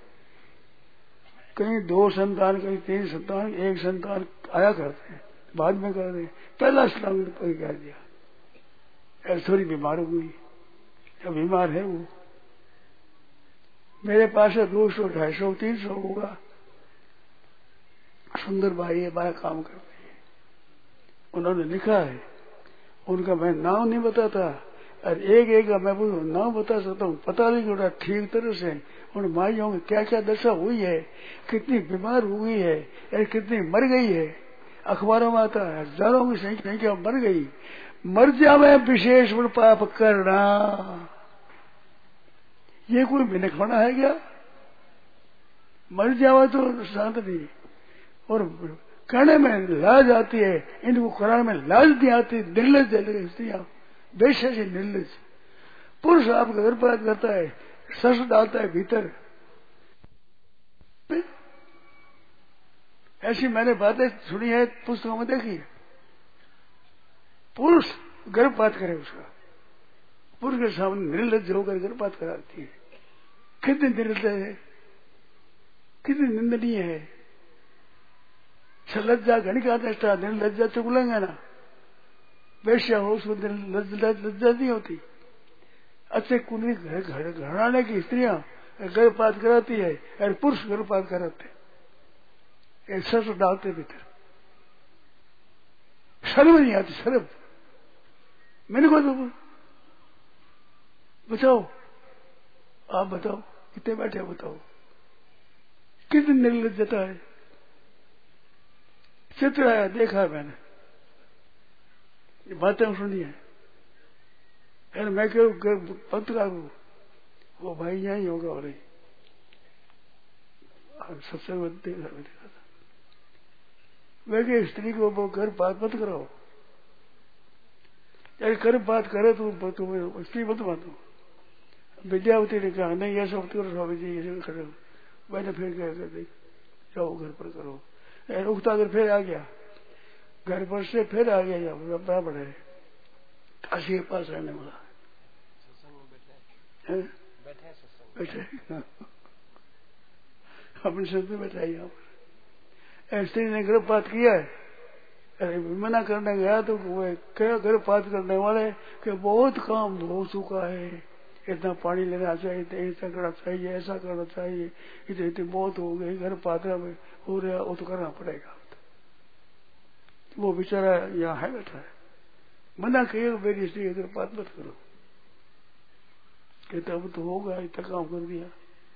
कहीं दो संतान, कहीं तीन संतान, एक संतान आया करते हैं, बाद में कर रहे, पहला स्नान कर दिया। ऐसे थोड़ी बीमार हो गई, अब बीमार है वो। मेरे पास है दो सौ ढाई सौ तीन सौ होगा। सुंदर भाई है, बड़ा काम करते हैं। उन्होंने लिखा है, उनका मैं नाम नहीं बताता और एक एक का मैं नाम बता सकता हूँ, पता नहीं जोड़ा ठीक तरह से उन माइयों में क्या क्या दशा हुई है, कितनी बीमार हुई है या कितनी मर गई है। अखबारों में आता है हजारों की संख्या मर गई। मर जावे विशेष पाप करना, ये कोई बिनखवाना है क्या? मर जावे तो शांत नहीं, और कहने में लाज आती है, इनको कराने में लाज नहीं आती। निर्लज स्त्रियां, बेशक निर्लज। पुरुष आपका गर्भपात करता है, सस डालता है भीतर। ऐसी मैंने बातें सुनी है, पुस्तकों में देखी है। पुरुष गर्भपात करे, उसका पुरुष के सामने निर्लज होकर गर्भपात कराती है। कितनी निर्लज है, कितनी निंदनीय है। लज्जा गणिका दृष्टा, निर्लज्जा तो बोलेंगे ना, वैश्या हो उसको लज्जा नहीं होती। अच्छे कुंडली घराने की स्त्रियां गर्भपात कराती है और पुरुष गर्भपात कराते, एक सरस डालते भीतर। शर्म नहीं आती, शर्म। मैंने कहा तो बताओ, आप बताओ, कितने बैठे बताओ, कितनी निर्लज्जता है। चित्र आया, देखा है मैंने, ये बातें सुनी है। यार मैं क्यों पत्रकार हूँ, वो भाई यहाँ ही होगा, और सत्संग देखा देखा था। मैं क्या स्त्री को वो घर बात मत कराओ, यार घर बात करे तो तुम्हें स्त्री मत मानो। विद्यावती ने कहा नहीं ऐसा मत करो स्वामी जी, ऐसे करो। मैंने फिर कह कर देख जाओ घर पर करो। उगता अगर फिर आ गया घर पर से, फिर आ गया यहाँ ब्राह्मण है काशी के पास रहने वाला,
बैठे
बैठे अपने संत में बैठा यहाँ पर। स्त्री ने गर्भपात किया है, अरे मना करने गया तो क्या गर्भपात करने वाले कि बहुत काम हो चुका है, इतना पानी लेना चाहिए, ऐसा करना चाहिए, ऐसा करना चाहिए, इतनी इतनी मौत हो गई, गर्भपात में हो रहा, वो तो करना पड़ेगा। वो बेचारा यहाँ है बैठा है, मना किए मेरी स्त्री गर्भपात मत करो, कहता अब तो होगा, इतना काम कर दिया।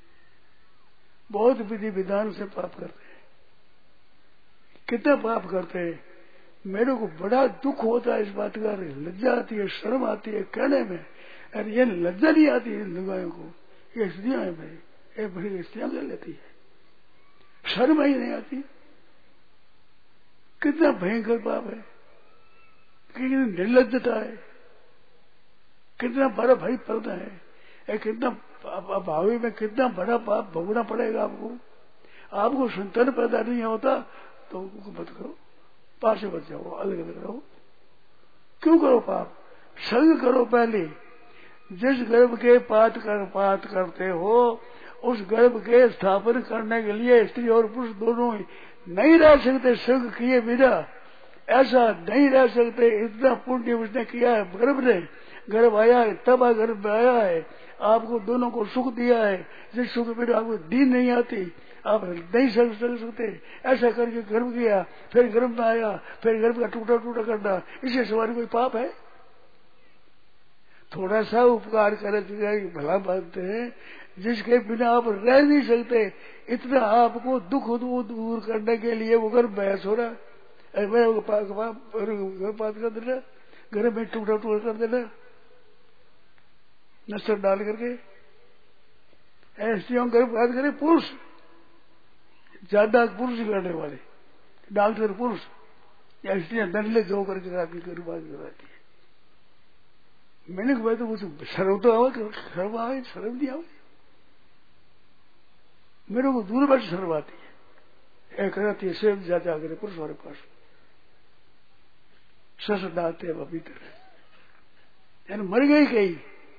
बहुत विधि विधान से पाप करते हैं, कितना पाप करते हैं। मेरे को बड़ा दुख होता है इस बात का, लज्जा आती है, शर्म आती है कहने में। अरे ये लज्जा नहीं आती इन लुगायों को, ये स्त्रियां है भाई, ये बड़ी स्त्रियां कर लेती है, शर्म ही नहीं आती। कितना भयंकर पाप है, कितनी निर्लज्जता है, कितना बड़ा भाई पर्दा है, कितना भावी में कितना बड़ा पाप भोगना पड़ेगा आपको। आपको संतान पैदा नहीं होता तो मत करो, पास से बच जाओ, अलग अलग रहो। क्यों करो पाप? संग करो पहले। जिस गर्भ के पात कर पात करते हो, उस गर्भ के स्थापन करने के लिए स्त्री और पुरुष दोनों ही नहीं रह सकते संग किए बिना, ऐसा नहीं रह सकते। इतना पुण्य उसने किया है, गर्भ ने गर्भ आया है, तब गर्भ आया है, आपको दोनों को सुख दिया है, जिस सुख बिना आपको दीन नहीं आती, आप नहीं सह सकते। ऐसा करके गर्भ किया, फिर गर्भ में आया, फिर गर्भ का टूटा टूटा करना, इससे सवारी कोई पाप है? थोड़ा सा उपकार करे तो भला बात है, जिसके बिना आप रह नहीं सकते, इतना आपको दुख दूर करने के लिए वो गर्भ बहस हो रहा है, गर्भपात कर देना, गर्भ में टूटा टूटा कर देना, नस्तर डाल करके। स्त्रियों गर्भपात करे पुरुष, ज्यादा पुरुष करने वाले, डॉक्टर पुरुष या स्त्रियां निर्लज होकर के आपकी गर्भपात कराती है। मैंने कहा तो मुझे शर्म तो आवा, शर्म आवे, शर्म नहीं आवे, मेरे को दूर बैठ शर्म आती है। एक कराती है सेब जाते आगे पुरुष हमारे पास, ससदाते पवित्र यानी मर गई कहीं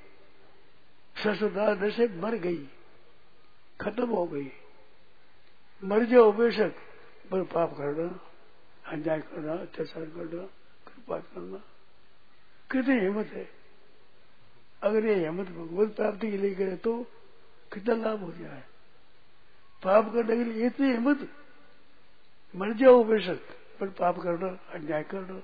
ससदात से मर गई खत्म हो गई। मर जाओ बेशक पर पाप करना अन्याय करना अत्याचार करना कृपा करना कितनी हिम्मत है। अगर ये हिम्मत भगवत प्राप्ति के लिए करे तो कितना लाभ हो जाए। पाप करने के लिए इतनी हिम्मत मर जाओ बेशक पर पाप करना अन्याय करना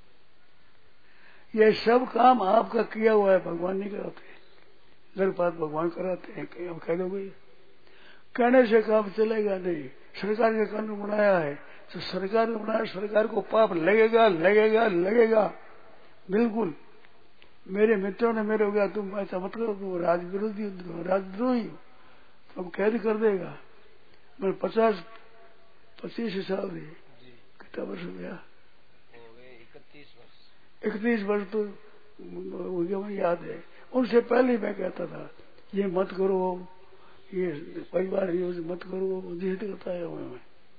यह सब काम आपका किया हुआ है भगवान नहीं कराते। गर्भपात भगवान कराते हैं अब कह दोगे कहने से काम चलेगा नहीं। सरकार ने कानून बनाया है तो सरकार ने बनाया सरकार को पाप लगेगा लगेगा लगेगा बिल्कुल। मेरे मित्रों ने मेरे हो गया तुम ऐसा मत करो तुम राज विरोधी राजद्रोही हो तुम कैद कर देगा। मैं पचास पच्चीस साल रही कितना वर्ष हो गया
इकतीस वर्ष
इकतीस वर्ष तो मुझे याद है। उनसे पहले मैं कहता था ये मत करो ये परिवार यूज मत करो जिद करता है मैं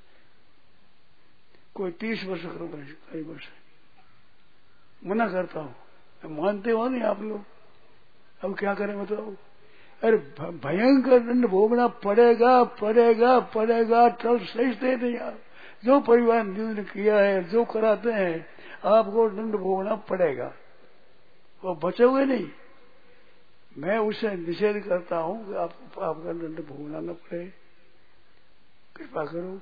कोई तीस वर्ष करो कई वर्ष मना करता हूँ। मानते हो नहीं आप लोग अब क्या करें बताओ। अरे भयंकर दंड भोगना पड़ेगा पड़ेगा पड़ेगा टल सही नहीं आप जो परिवार ने किया है जो कराते हैं आपको दंड भोगना पड़ेगा वो बचोगे नहीं। मैं उसे निषेध करता हूँ कि आपको आपका दंड भोगना न पड़े कृपा करो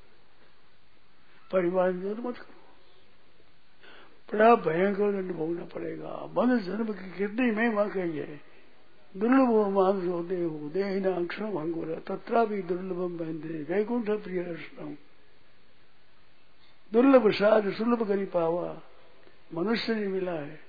परिवार विरोध मत करो। बड़ा भयंकर दंड भोगना पड़ेगा। मनुष्य जन्म की कितनी महिमा कही है। दुर्लभो मांसो देहो देहिना अक्षरम अंगुर तथा भी दुर्लभम बंधे वैकुंठ प्रिय दर्शनम। दुर्लभ साध सुलभ करी पावा मनुष्य नहीं मिला है।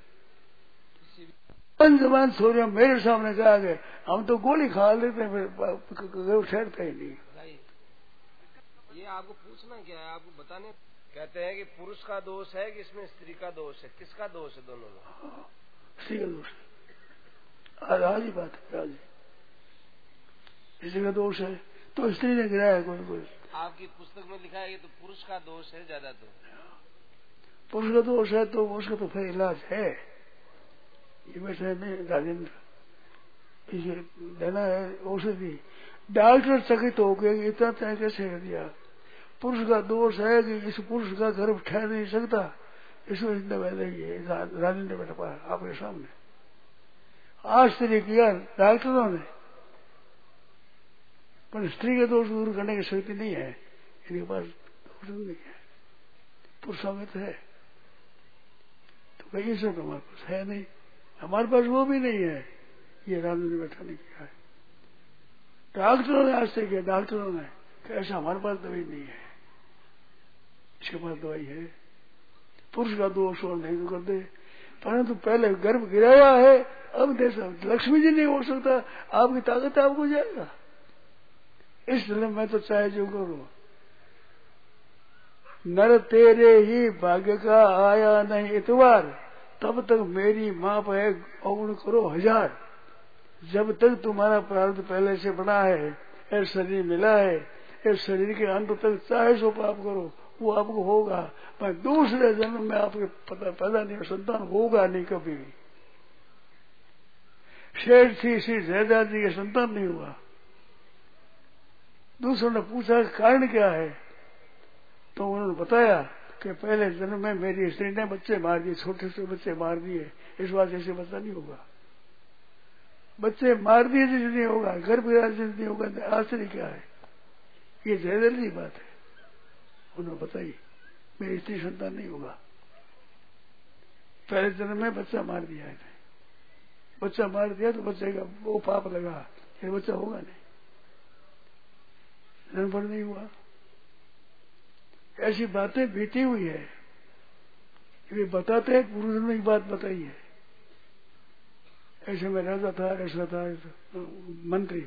जबान छोड़िया मेरे सामने कहा गए हम तो गोली खा लेते हैं फिर ठहरते ही नहीं।
ये आपको पूछना क्या है आपको बताने कहते हैं कि पुरुष का दोष है कि इसमें स्त्री का दोष है किसका दोष है दोनों में।
स्त्री का दोष है आज आज ही बात है आज स्त्री का दोष है तो स्त्री ने गिराया है कोई कोई
आपकी पुस्तक में लिखा है ये तो पुरुष का दोष है ज्यादा तो
पुरुष का दोष है तो उसका तो फिर इलाज है। ये बैठे में राजेंद्र इसे देना है औषधि डॉक्टर चकित हो गए इतना तय कैसे कर दिया। पुरुष का दोष है कि इस पुरुष का गर्भ ठहर नहीं सकता इसमें इतना वैसे ही है राजेंद्र बैठा पाया आपके सामने आश्चर्य किया डॉक्टरों ने पर स्त्री का दोष दूर करने की शक्ति नहीं है इनके पास दोष नहीं है पुरुषों में तो है तो कहीं से तो हमारे पास है नहीं हमारे पास वो भी नहीं है। ये राजेंद्र ने बैठा नहीं किया है डॉक्टरों ने आश्चर्य किया डॉक्टरों ने कि ऐसा हमारे पास दवाई नहीं है इसके पास दवाई है। पुरुष का दोष और नहीं तो कर दे परंतु पहले गर्भ गिराया है अब देखो लक्ष्मी जी नहीं हो सकता आपकी ताकत आपको जाएगा। इसलिए मैं तो चाहे जो करूं नर तेरे ही भाग्य का आया नहीं इतवार तब तक मेरी माप है अवगुण करो हजार। जब तक तुम्हारा प्रारब्ध पहले से बना है ये शरीर मिला है इस शरीर के अंत तक चाहे सो पाप करो वो आपको होगा पर दूसरे जन्म में आपके पता पैदा नहीं संतान होगा नहीं कभी भी। शेर थी श्री जयदास जी के संतान नहीं हुआ। दूसरों ने पूछा कारण क्या है तो उन्होंने बताया कि पहले जन्म में मेरी स्त्री ने बच्चे मार दिए छोटे छोटे बच्चे मार दिए इस बात ऐसे बच्चा नहीं होगा। बच्चे मार दिए जैसे नहीं होगा गर्भ जैसे नहीं होगा आश्चर्य क्या है। ये जयदल की बात है उन्होंने बताई मेरी स्त्री संतान नहीं होगा पहले जन्म में बच्चा मार दिया है बच्चा मार दिया तो बच्चे का वो पाप लगा ये बच्चा होगा नहीं जन्म पर नहीं हुआ। ऐसी बातें बीती हुई है ये बताते हैं पूर्व ने एक बात बताई है। ऐसे में राजा था ऐसा था मंत्री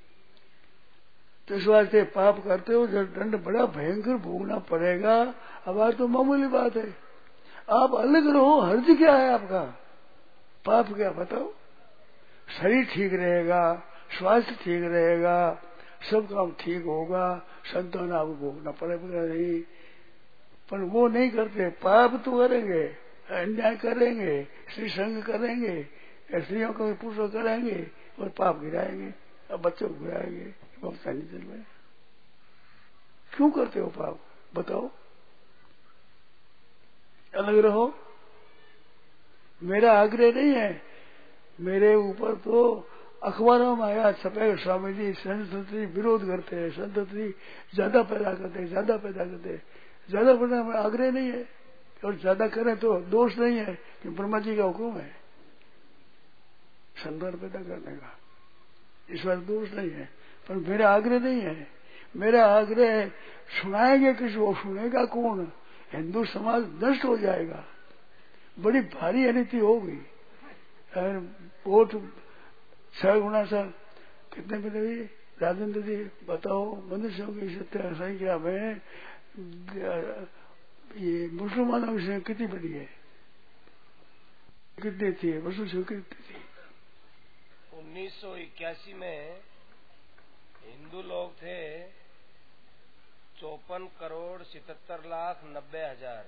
तो इस वास्ते पाप करते हो जब दंड बड़ा भयंकर भोगना पड़ेगा। अब आज तो मामूली बात है आप अलग रहो हर्ज क्या है आपका पाप क्या बताओ। शरीर ठीक रहेगा स्वास्थ्य ठीक रहेगा सब काम ठीक होगा संतान आपको भोगना पड़ेगा नहीं पर वो नहीं करते पाप तो करेंगे अन्याय करेंगे, स्त्री संग करेंगे, स्त्रियों को पुरुषों करेंगे और पाप गिराएंगे और बच्चों को गिराएंगे। ममता नहीं दिल में। क्यों करते हो पाप बताओ? अलग रहो। मेरा आग्रह नहीं है। मेरे ऊपर तो अखबारों में आया छपेगा स्वामी जी संतति विरोध करते हैं, संतति ज्यादा पैदा करते हैं, ज्यादा पैदा करते हैं। ज्यादा पैदा में आग्रह नहीं है और ज्यादा करें तो दोष नहीं है कि ब्रह्मा जी का हुक्म है संतान पैदा करने का, इस बार दोष नहीं है। पर मेरा आग्रह नहीं है। मेरा आग्रह सुनाएंगे किसी को, सुनेगा कौन? हिंदू समाज नष्ट हो जाएगा, बड़ी भारी अनिति होगी। वोट छह गुना सा कितने पे लगी राजेंद्र जी बताओ? मनुष्यों की सत्या संख्या में ये मुसलमानों की संख्या कितनी बड़ी है? कितनी थी वसु कितनी थी?
उन्नीस सौ इक्यासी में हिंदू लोग थे चौपन करोड़ सितहत्तर लाख नब्बे हजार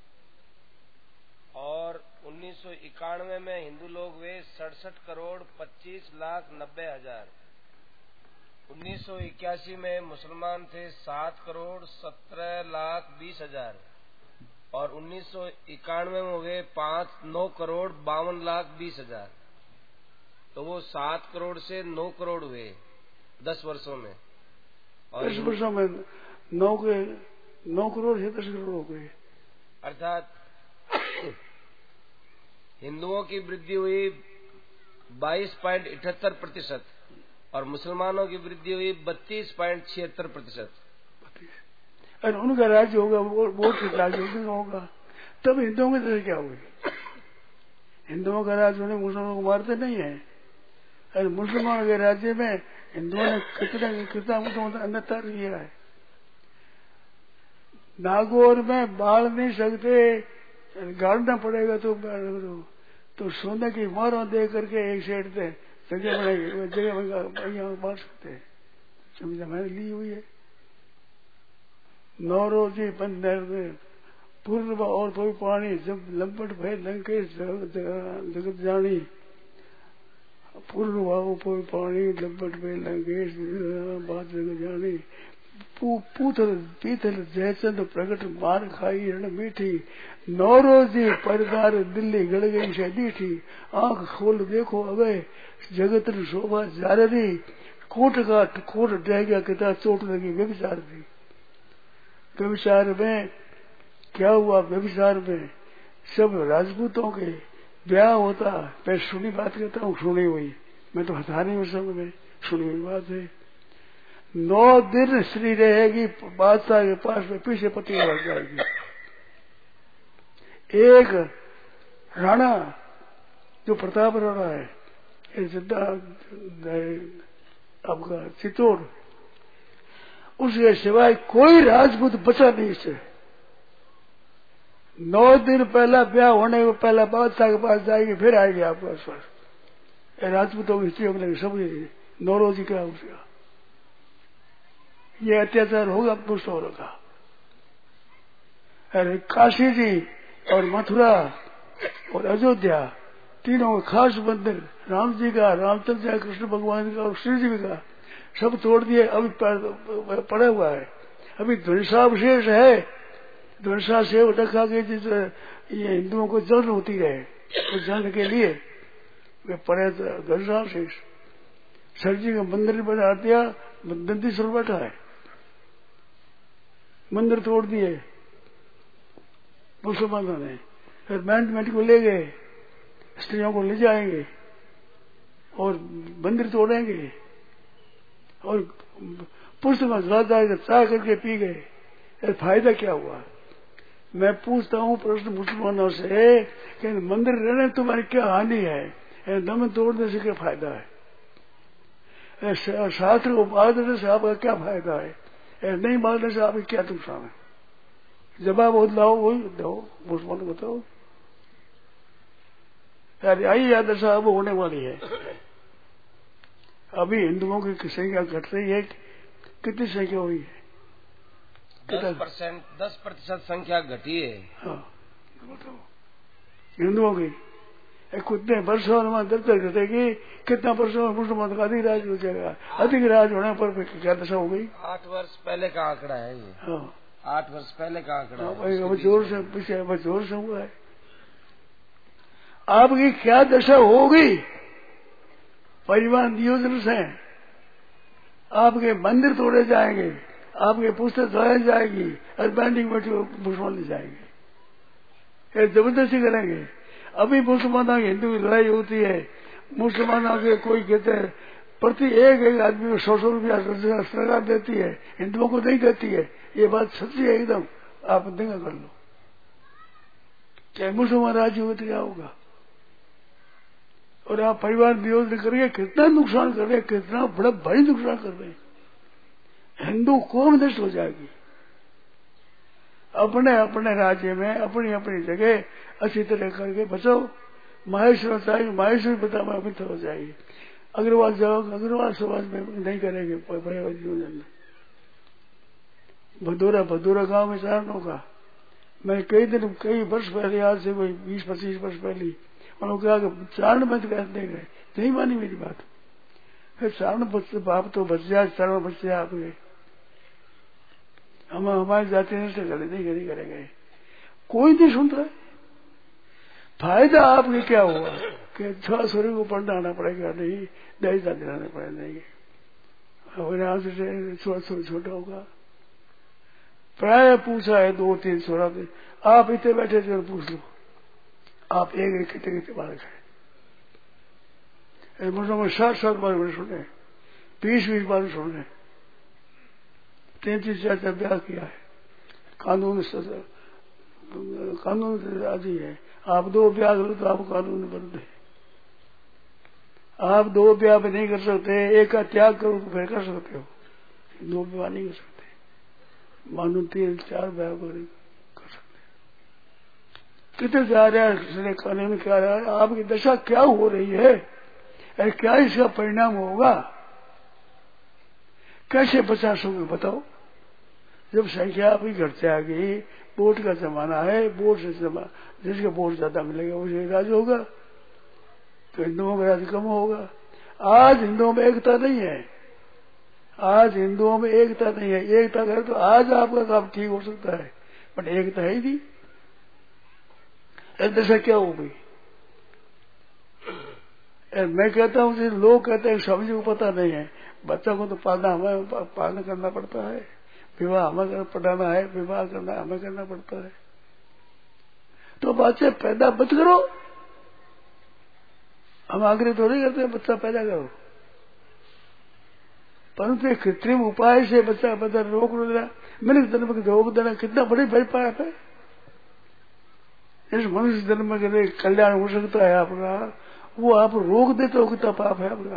और उन्नीस सौ इक्यानवे में हिंदू लोग हुए सड़सठ करोड़ पच्चीस लाख नब्बे हजार। उन्नीस सौ इक्यासी में मुसलमान थे सात करोड़ सत्रह लाख बीस हजार और उन्नीस सौ इक्यानवे में हुए पांच नौ करोड़ बावन लाख बीस हजार। तो वो सात करोड़ से नौ करोड़ हुए दस वर्षों में। और
दस वर्षों में नौ के नौ करोड़ से दस करोड़ हो गए।
अर्थात हिंदुओं की वृद्धि हुई बाईस पॉइंट अठहत्तर प्रतिशत और मुसलमानों की वृद्धि हुई बत्तीस पॉइंट छिहत्तर प्रतिशत।
और उनका राज्य होगा वोट के राज्य होगा तब हिंदुओं की तरह क्या होगी? हिंदुओं का राज्य होने मुसलमानों को मारते नहीं है। और मुसलमानों के राज्य में हिंदुओं ने कितना कितना मुसलमान अन्यतर किया है। नागौर में बाढ़ नहीं सकते, गाड़ना पड़ेगा तो तो सोने की मारों दे करके एक साइड से जगह बनाएगी, जगह बांट सकते हैं। समझा मैंने ली हुई है। नौरोजी बंदर में पूर्व और कोई पानी जब लंपट भय लंकेश जगत जानी पूर्व भाव कोई पानी लंपट भय लंकेश बात जगत जानी पूथल पीथल जयचंद प्रकट मार खाई रण मीठी नौरोजी परदार दिल्ली गड़ गई से दीठी आंख खोल देखो अबे जगत शोभा जारी कोट का कोट ढह गया कितना चोट लगी व्यभिचार थी। व्यभिचार में क्या हुआ? व्यभिचार में सब राजपूतों के ब्याह होता। मैं सुनी बात कहता हूँ, सुनी हुई, मैं तो हथा नहीं हूँ सब में, सुनी हुई बात है। नौ दिन स्त्री रहेगी बादशाह के पास में, पीछे पति लग जाएगी। एक राणा जो प्रताप राणा है आपका चित्तौड़, उसके सिवाय कोई राजपूत बचा नहीं इससे। नौ दिन पहला ब्याह होने को पहला बादशाह के पास जाएगी, फिर आएगी आपके पास। राजपूतों की स्त्रियों के सब नौरोजी क्या उसका ये अत्याचार होगा पुरुषों का। अरे काशी जी और मथुरा और अयोध्या तीनों खास मंदिर राम जी का, रामचंद्र जी, कृष्ण भगवान का और श्री जी का सब तोड़ दिए। अभी पड़ा हुआ है, अभी ध्वंसावशेष है। ध्वंसा से रखा के जिस ये हिंदुओं को जल होती रहे उस जल के लिए वे पड़े ध्वंसावशेष। सर जी का मंदिर बना दिया, दंतीश्वर बैठा है, मंदिर तोड़ दिए मुसलमानों ने। फिर मैंट को ले गए, स्त्रियों को ले जाएंगे और मंदिर तोड़ेंगे और पुरुष में राजा चाह करके पी गए। फायदा क्या हुआ? मैं पूछता हूँ प्रश्न मुसलमानों से कि मंदिर रहने तुम्हारी क्या हानि है? दम तोड़ने से क्या फायदा है? शास्त्र को बांधने से आपका क्या फायदा है? नहीं बांधने से आपकी क्या नुकसान है? जवाब हो लाओ, वही दो मुसलमान को बताओ। यार यही याद दशा अब होने वाली है। अभी हिंदुओं की संख्या घट रही है। कितनी संख्या हुई है?
दस परसेंट दस प्रतिशत संख्या घटी है।
हाँ बताओ। हिंदुओं की कितने वर्षों में दर्शन घटेगी, कितना वर्षों में मुसलमान का अधिक राज हो जाएगा। अधिक राज होने पर क्या दशा हो गई?
आठ वर्ष पहले का आंकड़ा है ये।
हाँ
आठ वर्ष पहले का आंकड़ा
हाँ,
है।
अब जोर से पीछे अब जोर से हुआ है। आपकी क्या दशा होगी? परिवार नियोजन से आपके मंदिर तोड़े जाएंगे, आपके पुस्तक धोए जाएगी और बैंडिंग में मुसलमान ले जाएंगे, जबरदस्ती करेंगे। अभी मुसलमानों की हिंदू की लड़ाई होती है, मुसलमानों के कोई कहते हैं प्रति एक एक आदमी को सौ सौ रुपया सरकार देती है, हिंदुओं को नहीं देती है। ये बात सच्ची है एकदम, आप दंगा कर लो। चाहे मुसलमान राज्य हो तो क्या होगा? और आप परिवार नियोजन करेंगे, कितना नुकसान कर रहे हैं, कितना बड़ा भारी नुकसान कर रहे हैं। हिंदू कौम नष्ट हो जाएगी। अपने अपने राज्य में अपनी अपनी जगह अच्छी तरह करके बचो। माहेश्वर चाहिए, माहेश्वर बता में अमित हो जाएगी। अग्रवाल जाओ, अग्रवाल समाज में नहीं करेंगे परिवार नियोजन। भदोरा भदोरा गांव में चारणों का मैं कई दिन कई वर्ष पहले, आज से कोई बीस पच्चीस वर्ष पहले, उन्होंने कहा कि चारण बंद कर देंगे, नहीं मानी मेरी बात। फिर चारण बच बाप तो बच जाए, चारण बच जाए आपके, हम हमारी जाति नष्ट कर नहीं नहीं करेंगे। कोई नहीं सुनता है। फायदा आपके क्या हुआ कि छह सूर्य को पढ़ना आना पड़ेगा, नहीं दहेज दिलाने पड़ेगा, नहीं यहाँ से छोटा छोटा होगा। प्राय पूछा है दो तीन सोलह दिन, आप इतने बैठे थे पूछ लो, आप एक एक कितने कितने बालक है। मुझे सात सात बार मैंने सुने, बीस बीस बार सुने, तैतीस चार चार ब्याह किया है। कानून कानून से राजी है। आप दो ब्याह करो तो आप कानून बंद है। आप दो ब्याह भी नहीं कर सकते, एक का त्याग करो तो फिर कर सकते हो, दो ब्याह नहीं कर सकते। मानो तीन चार ब्याह कर सकते। कितने जा रहा है कानून, क्या रहा है, आपकी दशा क्या हो रही है, क्या इसका परिणाम होगा, कैसे बचा सकोगे बताओ? जब संख्या आपकी घटते आ गई, वोट का जमाना है, वोट से जमा जिसका वोट ज्यादा मिलेगा उसे राज होगा, तो हिंदुओं का राज कम होगा। आज हिंदुओं में एकता नहीं है, आज हिंदुओं में एकता नहीं है। एकता करे तो आज आपका काम ठीक हो सकता है, बट एकता है ही नहीं। दशा क्या हो गई? मैं कहता हूँ लोग कहते हैं स्वामी जी को पता नहीं है, बच्चों को तो पालना हमें पालना करना पड़ता है, विवाह हमें पढ़ाना है, विवाह करना हमें करना पड़ता है। तो बच्चे पैदा मत करो, हम आग्रह तो नहीं करते बच्चा पैदा करो, परंतु कृत्रिम उपाय से बच्चा पैदा रोक देना, मैंने जन्म के रोक देना कितना बड़ी बड़ी पाप है। इस मनुष्य जन्म के लिए कल्याण हो सकता है आपका, वो आप रोक देते हो, कितना पाप है आपका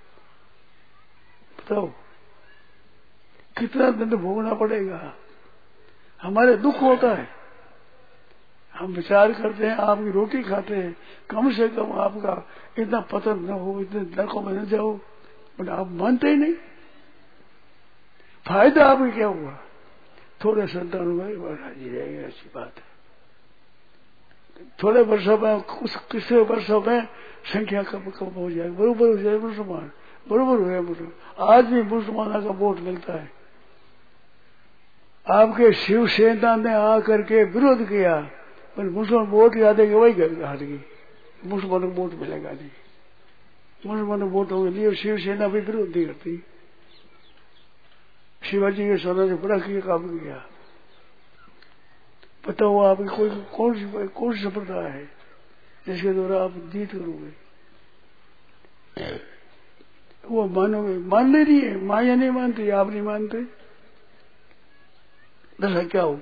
बताओ? कितना दंड भोगना पड़ेगा? हमारे दुख होता है, हम विचार करते हैं, आपकी रोटी खाते हैं, कम से कम आपका इतना पतन न हो, इतने नरकों में न जाओ, बट आप मानते ही नहीं। फायदा आपको क्या हुआ? थोड़े संतान में राजी रहेंगे, अच्छी बात है। थोड़े वर्षों में कुछ किसी वर्षों में संख्या कम कम हो जाएगी, बरोबर हो जाए मुसलमान, बरोबर हो जाए मुसलमान। आज भी मुसलमानों का वोट मिलता है। आपके शिवसेना ने आकर के विरोध किया, पर मुसलमान वोट याद है कि वही घर हार गई, मुसलमानों को वोट मिलेगा नहीं। मुसलमानों वोटों के लिए शिवसेना भी विरोध नहीं करती। शिवाजी के सोना से बड़ा किया काम किया। पता हुआ आपकी कोई कौन सी कौन सी संप्रदाय है जिसके द्वारा आप जीत करोगे? वो मानोगे, मान ले रही है, माया नहीं मानती, आप नहीं मानते। दशा क्या हो?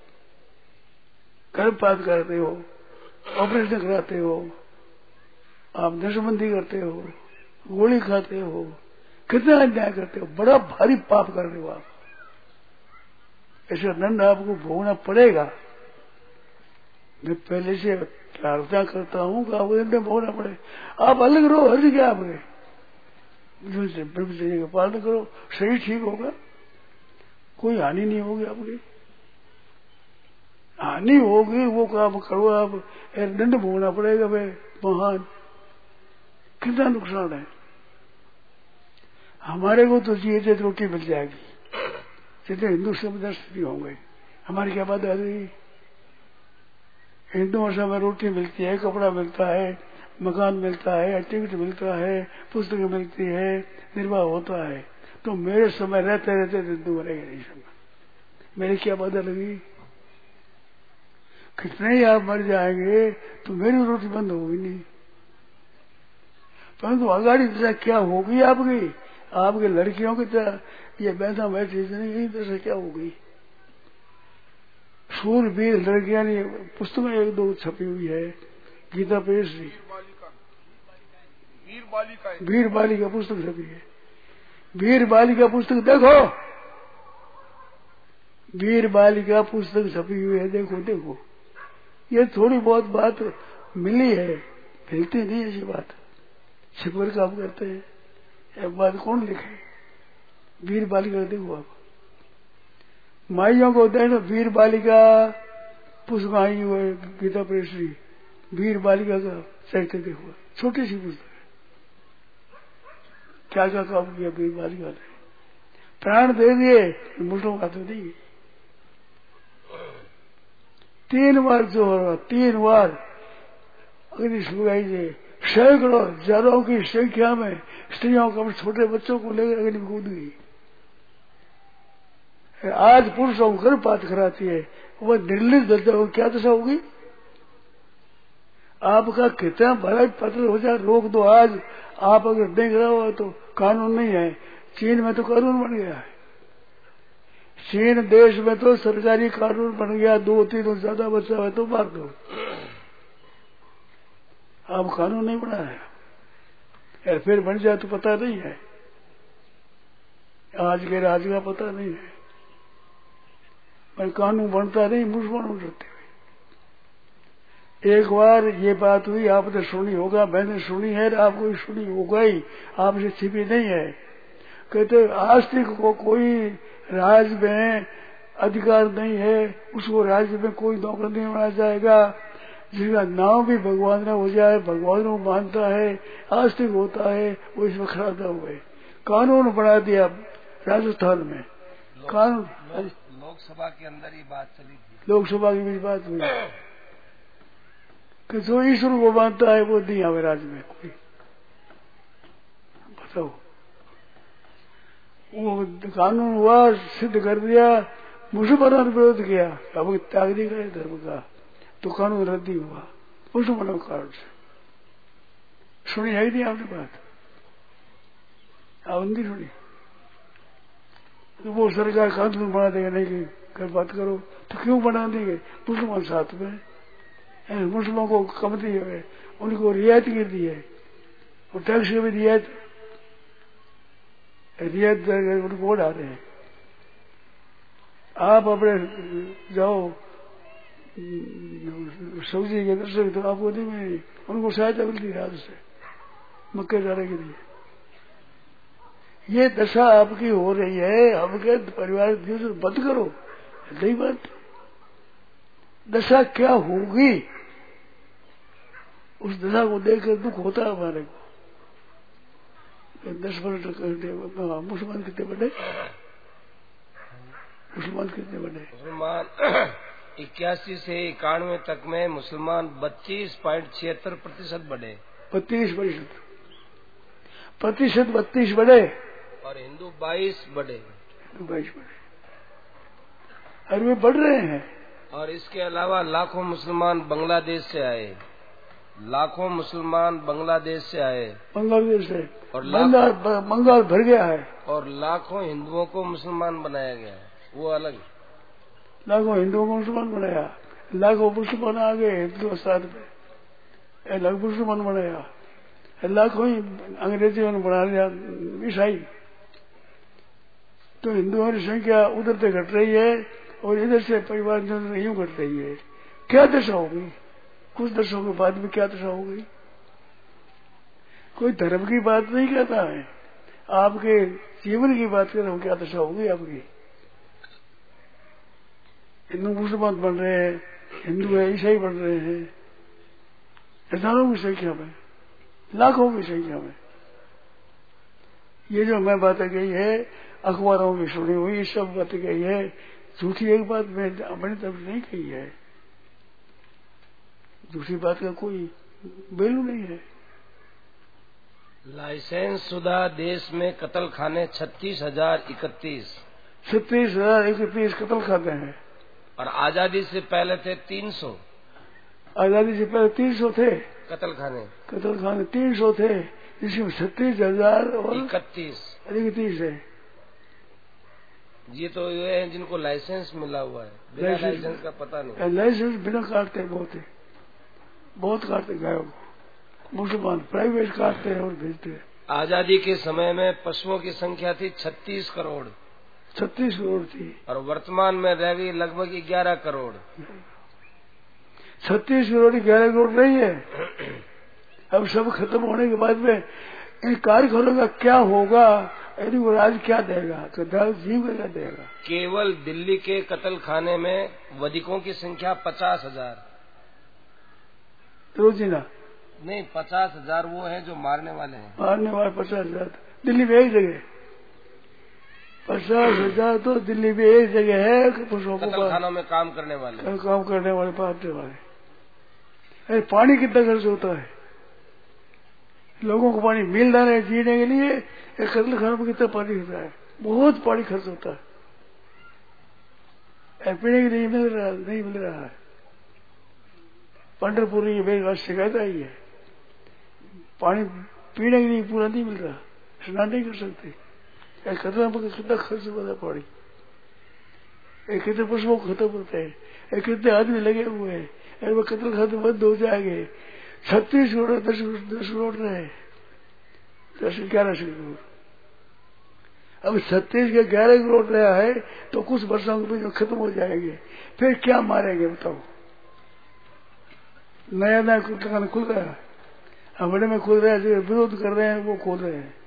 गर्भपात करते हो, ऑपरेशन कराते हो, आप नशबंदी करते हो, गोली खाते हो, कितना अन्याय करते हो, बड़ा भारी पाप कर रहे हो आप। ऐसा दंड आपको भोगना पड़ेगा। मैं पहले से प्रार्थना करता हूँ कि आपको दंड भोगना पड़ेगा। आप अलग रहो, हर जगह आप रहे, ब्रह्मचर्य का पालन करो, शरीर ठीक होगा, कोई हानि नहीं होगी आपकी। हानि होगी वो काम करो आप, दंड भोगना पड़ेगा भाई महान। कितना नुकसान है। हमारे को तो जिए तो रोटी मिल जाएगी, जितने हिंदू समदर्श नहीं होंगे, हमारी क्या बात आ गई। हिंदुओं से हमें रोटी मिलती है, कपड़ा मिलता है, मकान मिलता है, टिकट मिलता है, पुस्तक मिलती है, निर्वाह होता है। तो मेरे समय रहते रहते हिंदू मरेंगे नहीं समय, मेरी क्या बात लगी। कितने ही आप मर जाएंगे तो मेरी रोटी बंद होगी नहीं, परंतु आगाड़ी दशा क्या होगी आपकी, आपके लड़कियों की तरह ये बैठा बैठी यही दशा क्या होगी। सूरवीर लड़कियां ने पुस्तक में एक दो छपी हुई है, गीता पेश वीर बालिका, वीर बालिका पुस्तक छपी है। वीर बालिका पुस्तक देखो, वीर बालिका पुस्तक छपी हुई है, देखो देखो। ये थोड़ी बहुत बात मिली है, मिलती नहीं ऐसी बात, छिपकर काम करते हैं। एक बात कौन लिखे, वीर बालिका देखो आप, माइयों को देखो वीर बालिका पुस्तक आई हुई है, गीता प्रेस वीर बालिका का चरित्र देखो, छोटी सी पुस्तक है। क्या क्या काम किया वीर बालिका ने, प्राण दे दिए, मुठों का तो नहीं। तीन बार जो हो रहा, तीन बार अग्नि सुगाई से सैकड़ों हजारों की संख्या में स्त्रियों को, छोटे बच्चों को लेकर अग्नि में कूद गई। आज पुरुषों को गर्भपात कराती है, वह निर्लिप्त दर्जा को क्या दशा होगी। आपका कितना बड़ा पत्र हो जाए रोक दो, आज आप अगर देख रहे हो तो कानून नहीं है। चीन में तो कानून बन गया है, चीन देश में तो सरकारी कानून बन गया, दो तीन और ज्यादा बच्चा है तो मार दो। अब कानून नहीं बना है, फिर बन जाए तो पता नहीं है, आज के राज का पता नहीं है, पर कानून बनता नहीं, मुसलमान उठते। एक बार ये बात हुई, आपने सुनी होगा, मैंने सुनी है, आपको सुनी होगा ही, आपसे छिपी नहीं है। कहते आस्तिक को कोई राज्य में अधिकार नहीं है, उसको राज्य में कोई नौकर नहीं बनाया जाएगा। जिसका नाम भी भगवान ने हो जाए, भगवान को मानता है, आस्तिक होता है, वो इसमें खड़ा हुए। कानून बना दिया राजस्थान में, कानून
लोकसभा के अंदर ही बात चली थी,
लोकसभा की भी बात हुई कि जो ईश्वर को मानता है वो नहीं आवे राज्य में कोई। बताओ, वो कानून हुआ, सिद्ध कर दिया, मुसलमानों ने विरोध किया, अब त्याग नहीं करे धर्म का, तो कानून रद्दी हुआ मुसलमानों के कारण से। सुनी है ही नहीं आपने बात, आप नहीं सुनी। तो वो सरकार कानून बना देगा, नहीं कि कर बात करो, तो क्यों बना देंगे। मुसलमान साथ में, मुसलमानों को कमती है, उनको रियायत गिर दी है, और टैक्स की भी रियायत रियायत उनको बढ़ा रहे हैं। आप अपने जाओ सऊदी के दर्शक, तो आपको नहीं मिली, उनको सहायता मिलती है आज से मक्के जाने के लिए। ये दशा आपकी हो रही है, आपके परिवार बंद करो, नहीं बात। दशा क्या होगी, उस दशा को देखकर दुख होता है हमारे को। दस मिनट मुसलमान कितने बने, मुसलमान कितने बने,
मुसलमान इक्यासी से इक्यानवे तक में मुसलमान बत्तीस पॉइंट छिहत्तर प्रतिशत बढ़े,
बत्तीस प्रतिशत प्रतिशत बत्तीस बढ़े,
और हिंदू बाईस बढ़े,
बाईस बढ़े, और वे बढ़ रहे हैं।
और इसके अलावा लाखों मुसलमान बांग्लादेश से आए, लाखों मुसलमान बांग्लादेश से आए,
बांग्लादेश से,
और
बंगाल भर गया है, और
लाखों हिंदुओं को मुसलमान बनाया गया है, वो अलग।
लाखों हिंदुओं को मुसलमान बनाया, लाखों मुसलमान आ गए हिंदुस्तान में, लाख मुसलमान बनाया, लाखों ही अंग्रेजियों ने बना लिया ईसाई। तो हिंदुओं की संख्या उधर से घट रही है, और इधर से परिवार यूं घट रही है। क्या दशा होगी, कुछ दशकों के बाद में क्या दशा होगी। कोई धर्म की बात नहीं कहता है, आपके जीवन की बात कर रहा हूं, क्या दशा होगी आपकी। हिंदू मुसलमान बन रहे हैं, हिंदू है ईसाई बन रहे हैं, हजारों की संख्या में, लाखों की संख्या में। ये जो मैं बातें कही है अखबारों में सुनी हुई सब बातें कही है, झूठी एक बात मैं अपनी तरफ नहीं कही है। दूसरी बात का कोई वैल्यू नहीं है।
लाइसेंस शुदा देश में कत्ल खाने छत्तीस हजार इकतीस
छत्तीस हजार इकतीस कत्ल खाते हैं,
और आजादी से पहले थे तीन सौ।
आजादी से पहले तीन सौ थे
कत्ल खाने,
कत्ल खाने तीन सौ थे, जिसमें छत्तीस हजार और
इकतीस
इकतीस है।
ये तो ये है जिनको लाइसेंस मिला हुआ है, बिना लाइसेंस का पता नहीं।
लाइसेंस बिना काटते बहुत है, बहुत काटते गायों को, मुसलमान प्राइवेट काटते हैं और भेजते हैं।
आजादी के समय में पशुओं की संख्या थी छत्तीस करोड़,
छत्तीस करोड़ थी,
और वर्तमान में रह गई लगभग ग्यारह करोड़।
छत्तीस करोड़ ग्यारह करोड़ नहीं है। अब सब खत्म होने के बाद में इन कारखानों का क्या होगा, यदि वो राज क्या देगा, तो जीव का क्या देगा।
केवल दिल्ली के कत्ल खाने में वधिकों की संख्या पचास हजार
रोजीना
नहीं, पचास हजार वो है जो मारने वाले हैं।
मारने वाले पचास हजार दिल्ली में एक जगह, पचास हजार तो दिल्ली में एक जगह है पशुओं को
खानों में काम करने वाले,
काम करने वाले, पालने वाले। अरे पानी कितना खर्च होता है, लोगों को पानी मिल रहा है जीने के लिए, एक कत्ल खानों में कितना पानी होता है, बहुत पानी खर्च होता है, पीने के लिए मिल रहा नहीं मिल रहा है। पंढरपुर की मेरी बात शिकायत आई है, पानी पीने के लिए पूरा नहीं मिल रहा, स्नान नहीं कर सकते। कतरा पर कितना खर्च होता है पानी, एक कितने पशुओं को खत्म होते हैं, एक कितने आदमी लगे हुए हैं, अरे वो कत्ल खत्म बंद हो जाएंगे। छत्तीस करोड़ दस दस करोड़ रहे, दस ग्यारह करोड़, अब छत्तीस के ग्यारह करोड़ रहा है तो कुछ वर्षों के बीच खत्म हो जाएंगे, फिर क्या मारेंगे बताओ। नया नया दुकान खुल रहा है, बड़े में खुल रहा है, जो विरोध कर रहे हैं वो खोल रहे हैं।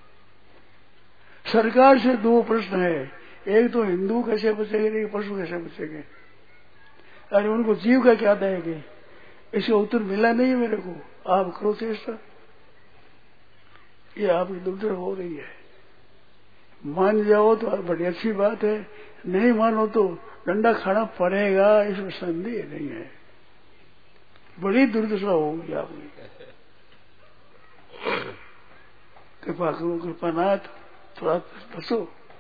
सरकार से दो प्रश्न है, एक तो हिंदू कैसे बचेंगे, एक पशु कैसे बचेंगे, अरे उनको जीव का क्या देंगे, इसे उत्तर मिला नहीं है मेरे को। आप करो चेष्टा, ये आपकी दुर्दशा हो रही है। मान जाओ तो बड़ी अच्छी बात है, नहीं मानो तो डंडा खाना पड़ेगा, इसमें संदेह नहीं है। बड़ी दुर्दशा होगी आपकी। कृपा करो कृपानाथ, थोड़ा बसो।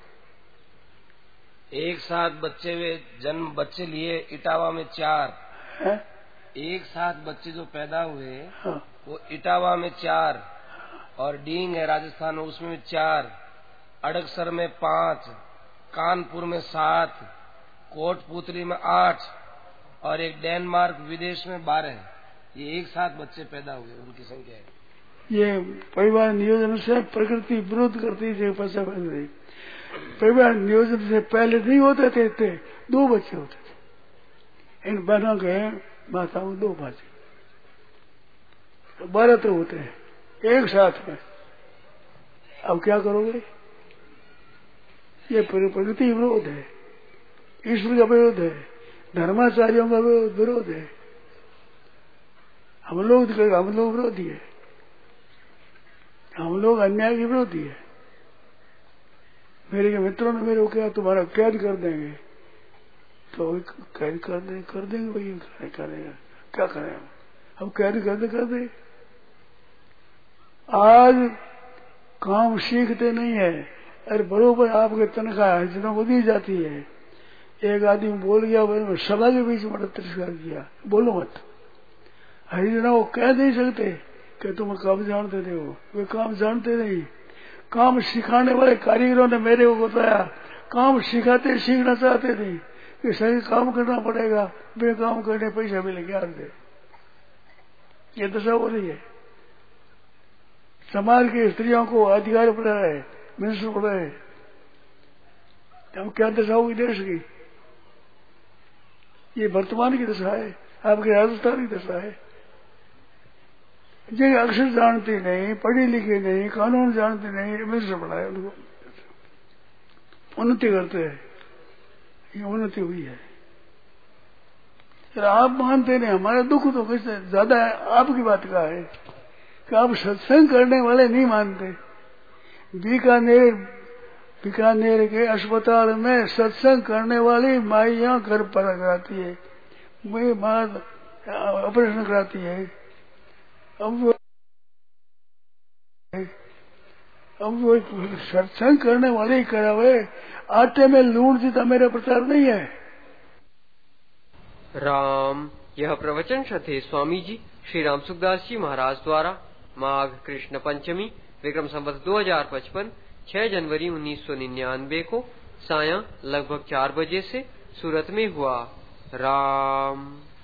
एक साथ बच्चे वे जन्म बच्चे लिए इटावा में चार
है?
एक साथ बच्चे जो पैदा हुए,
हाँ।
वो इटावा में चार, और डींग है राजस्थान में, उसमें चार, अड़कसर में पांच, कानपुर में सात, कोटपुतली में आठ, और एक डेनमार्क विदेश में बारह। ये एक साथ बच्चे पैदा हुए, उनकी संख्या है।
ये परिवार नियोजन से प्रकृति विरोध करती है। परिवार नियोजन से पहले नहीं होते थे, थे दो बच्चे होते थे, इन बहनों के माताओं दो बच्चे, तो बारह तो होते हैं एक साथ में। अब क्या करोगे, ये प्रकृति विरोध है, ईश्वर का विरोध है, धर्माचार्यों का विरोध है। हम लोग हम लोग विरोधी है, हम लोग अन्याय के विरोधी है। मेरे के मित्रों ने मेरे को क्या तुम्हारा कैद कर देंगे, तो कैद कर देंगे कर देंगे भाई, करेगा क्या करें हम, कैद कर दे कर दे। आज काम सीखते नहीं है, अरे बरोबर आपके तनख्वाह हरिजनों को दी जाती है। एक आदमी बोल गया, मैंने सभा के बीच में तिरस्कार किया, बोलो मत। हरिजनों को कह नहीं सकते कि तुम काम जानते थे, हो वे काम जानते नहीं। काम सिखाने वाले कारीगरों ने मेरे को बताया, काम सिखाते सीखना चाहते थे कि सही काम करना पड़ेगा, वे काम करने पैसा मिले ज्ञान दे। ये दशा हो रही है। समाज की स्त्रियों को अधिकार पड़ रहा है, मिनिस्टर पड़ रहे हैं, अब क्या दशा होगी देश की। ये वर्तमान की दशा है, आपके राजस्थान की दशा है। जो अक्षर जानते नहीं, पढ़े लिखे नहीं, कानून जानते नहीं, मिनिस्टर बनाए, उनको उन्नति करते हैं, ये उन्नति हुई है। आप मानते नहीं, हमारा दुख तो कैसे ज्यादा आपकी बात का है कि आप सत्संग करने वाले नहीं मानते। बीकानेर बीकानेर के अस्पताल में सत्संग करने वाली माइयां घर पर कराती है, वही माँ ऑपरेशन कराती है। अब वो अब वो सत्संग करने वाले ही करावे, आटे में लूण जीता मेरा प्रचार नहीं है।
राम। यह प्रवचन थे स्वामी जी श्री राम सुखदास जी महाराज द्वारा माघ कृष्ण पंचमी विक्रम संवत दो हजार पचपन छह जनवरी उन्नीस सौ निन्यानवे को सायं लगभग चार बजे से सूरत में हुआ। राम।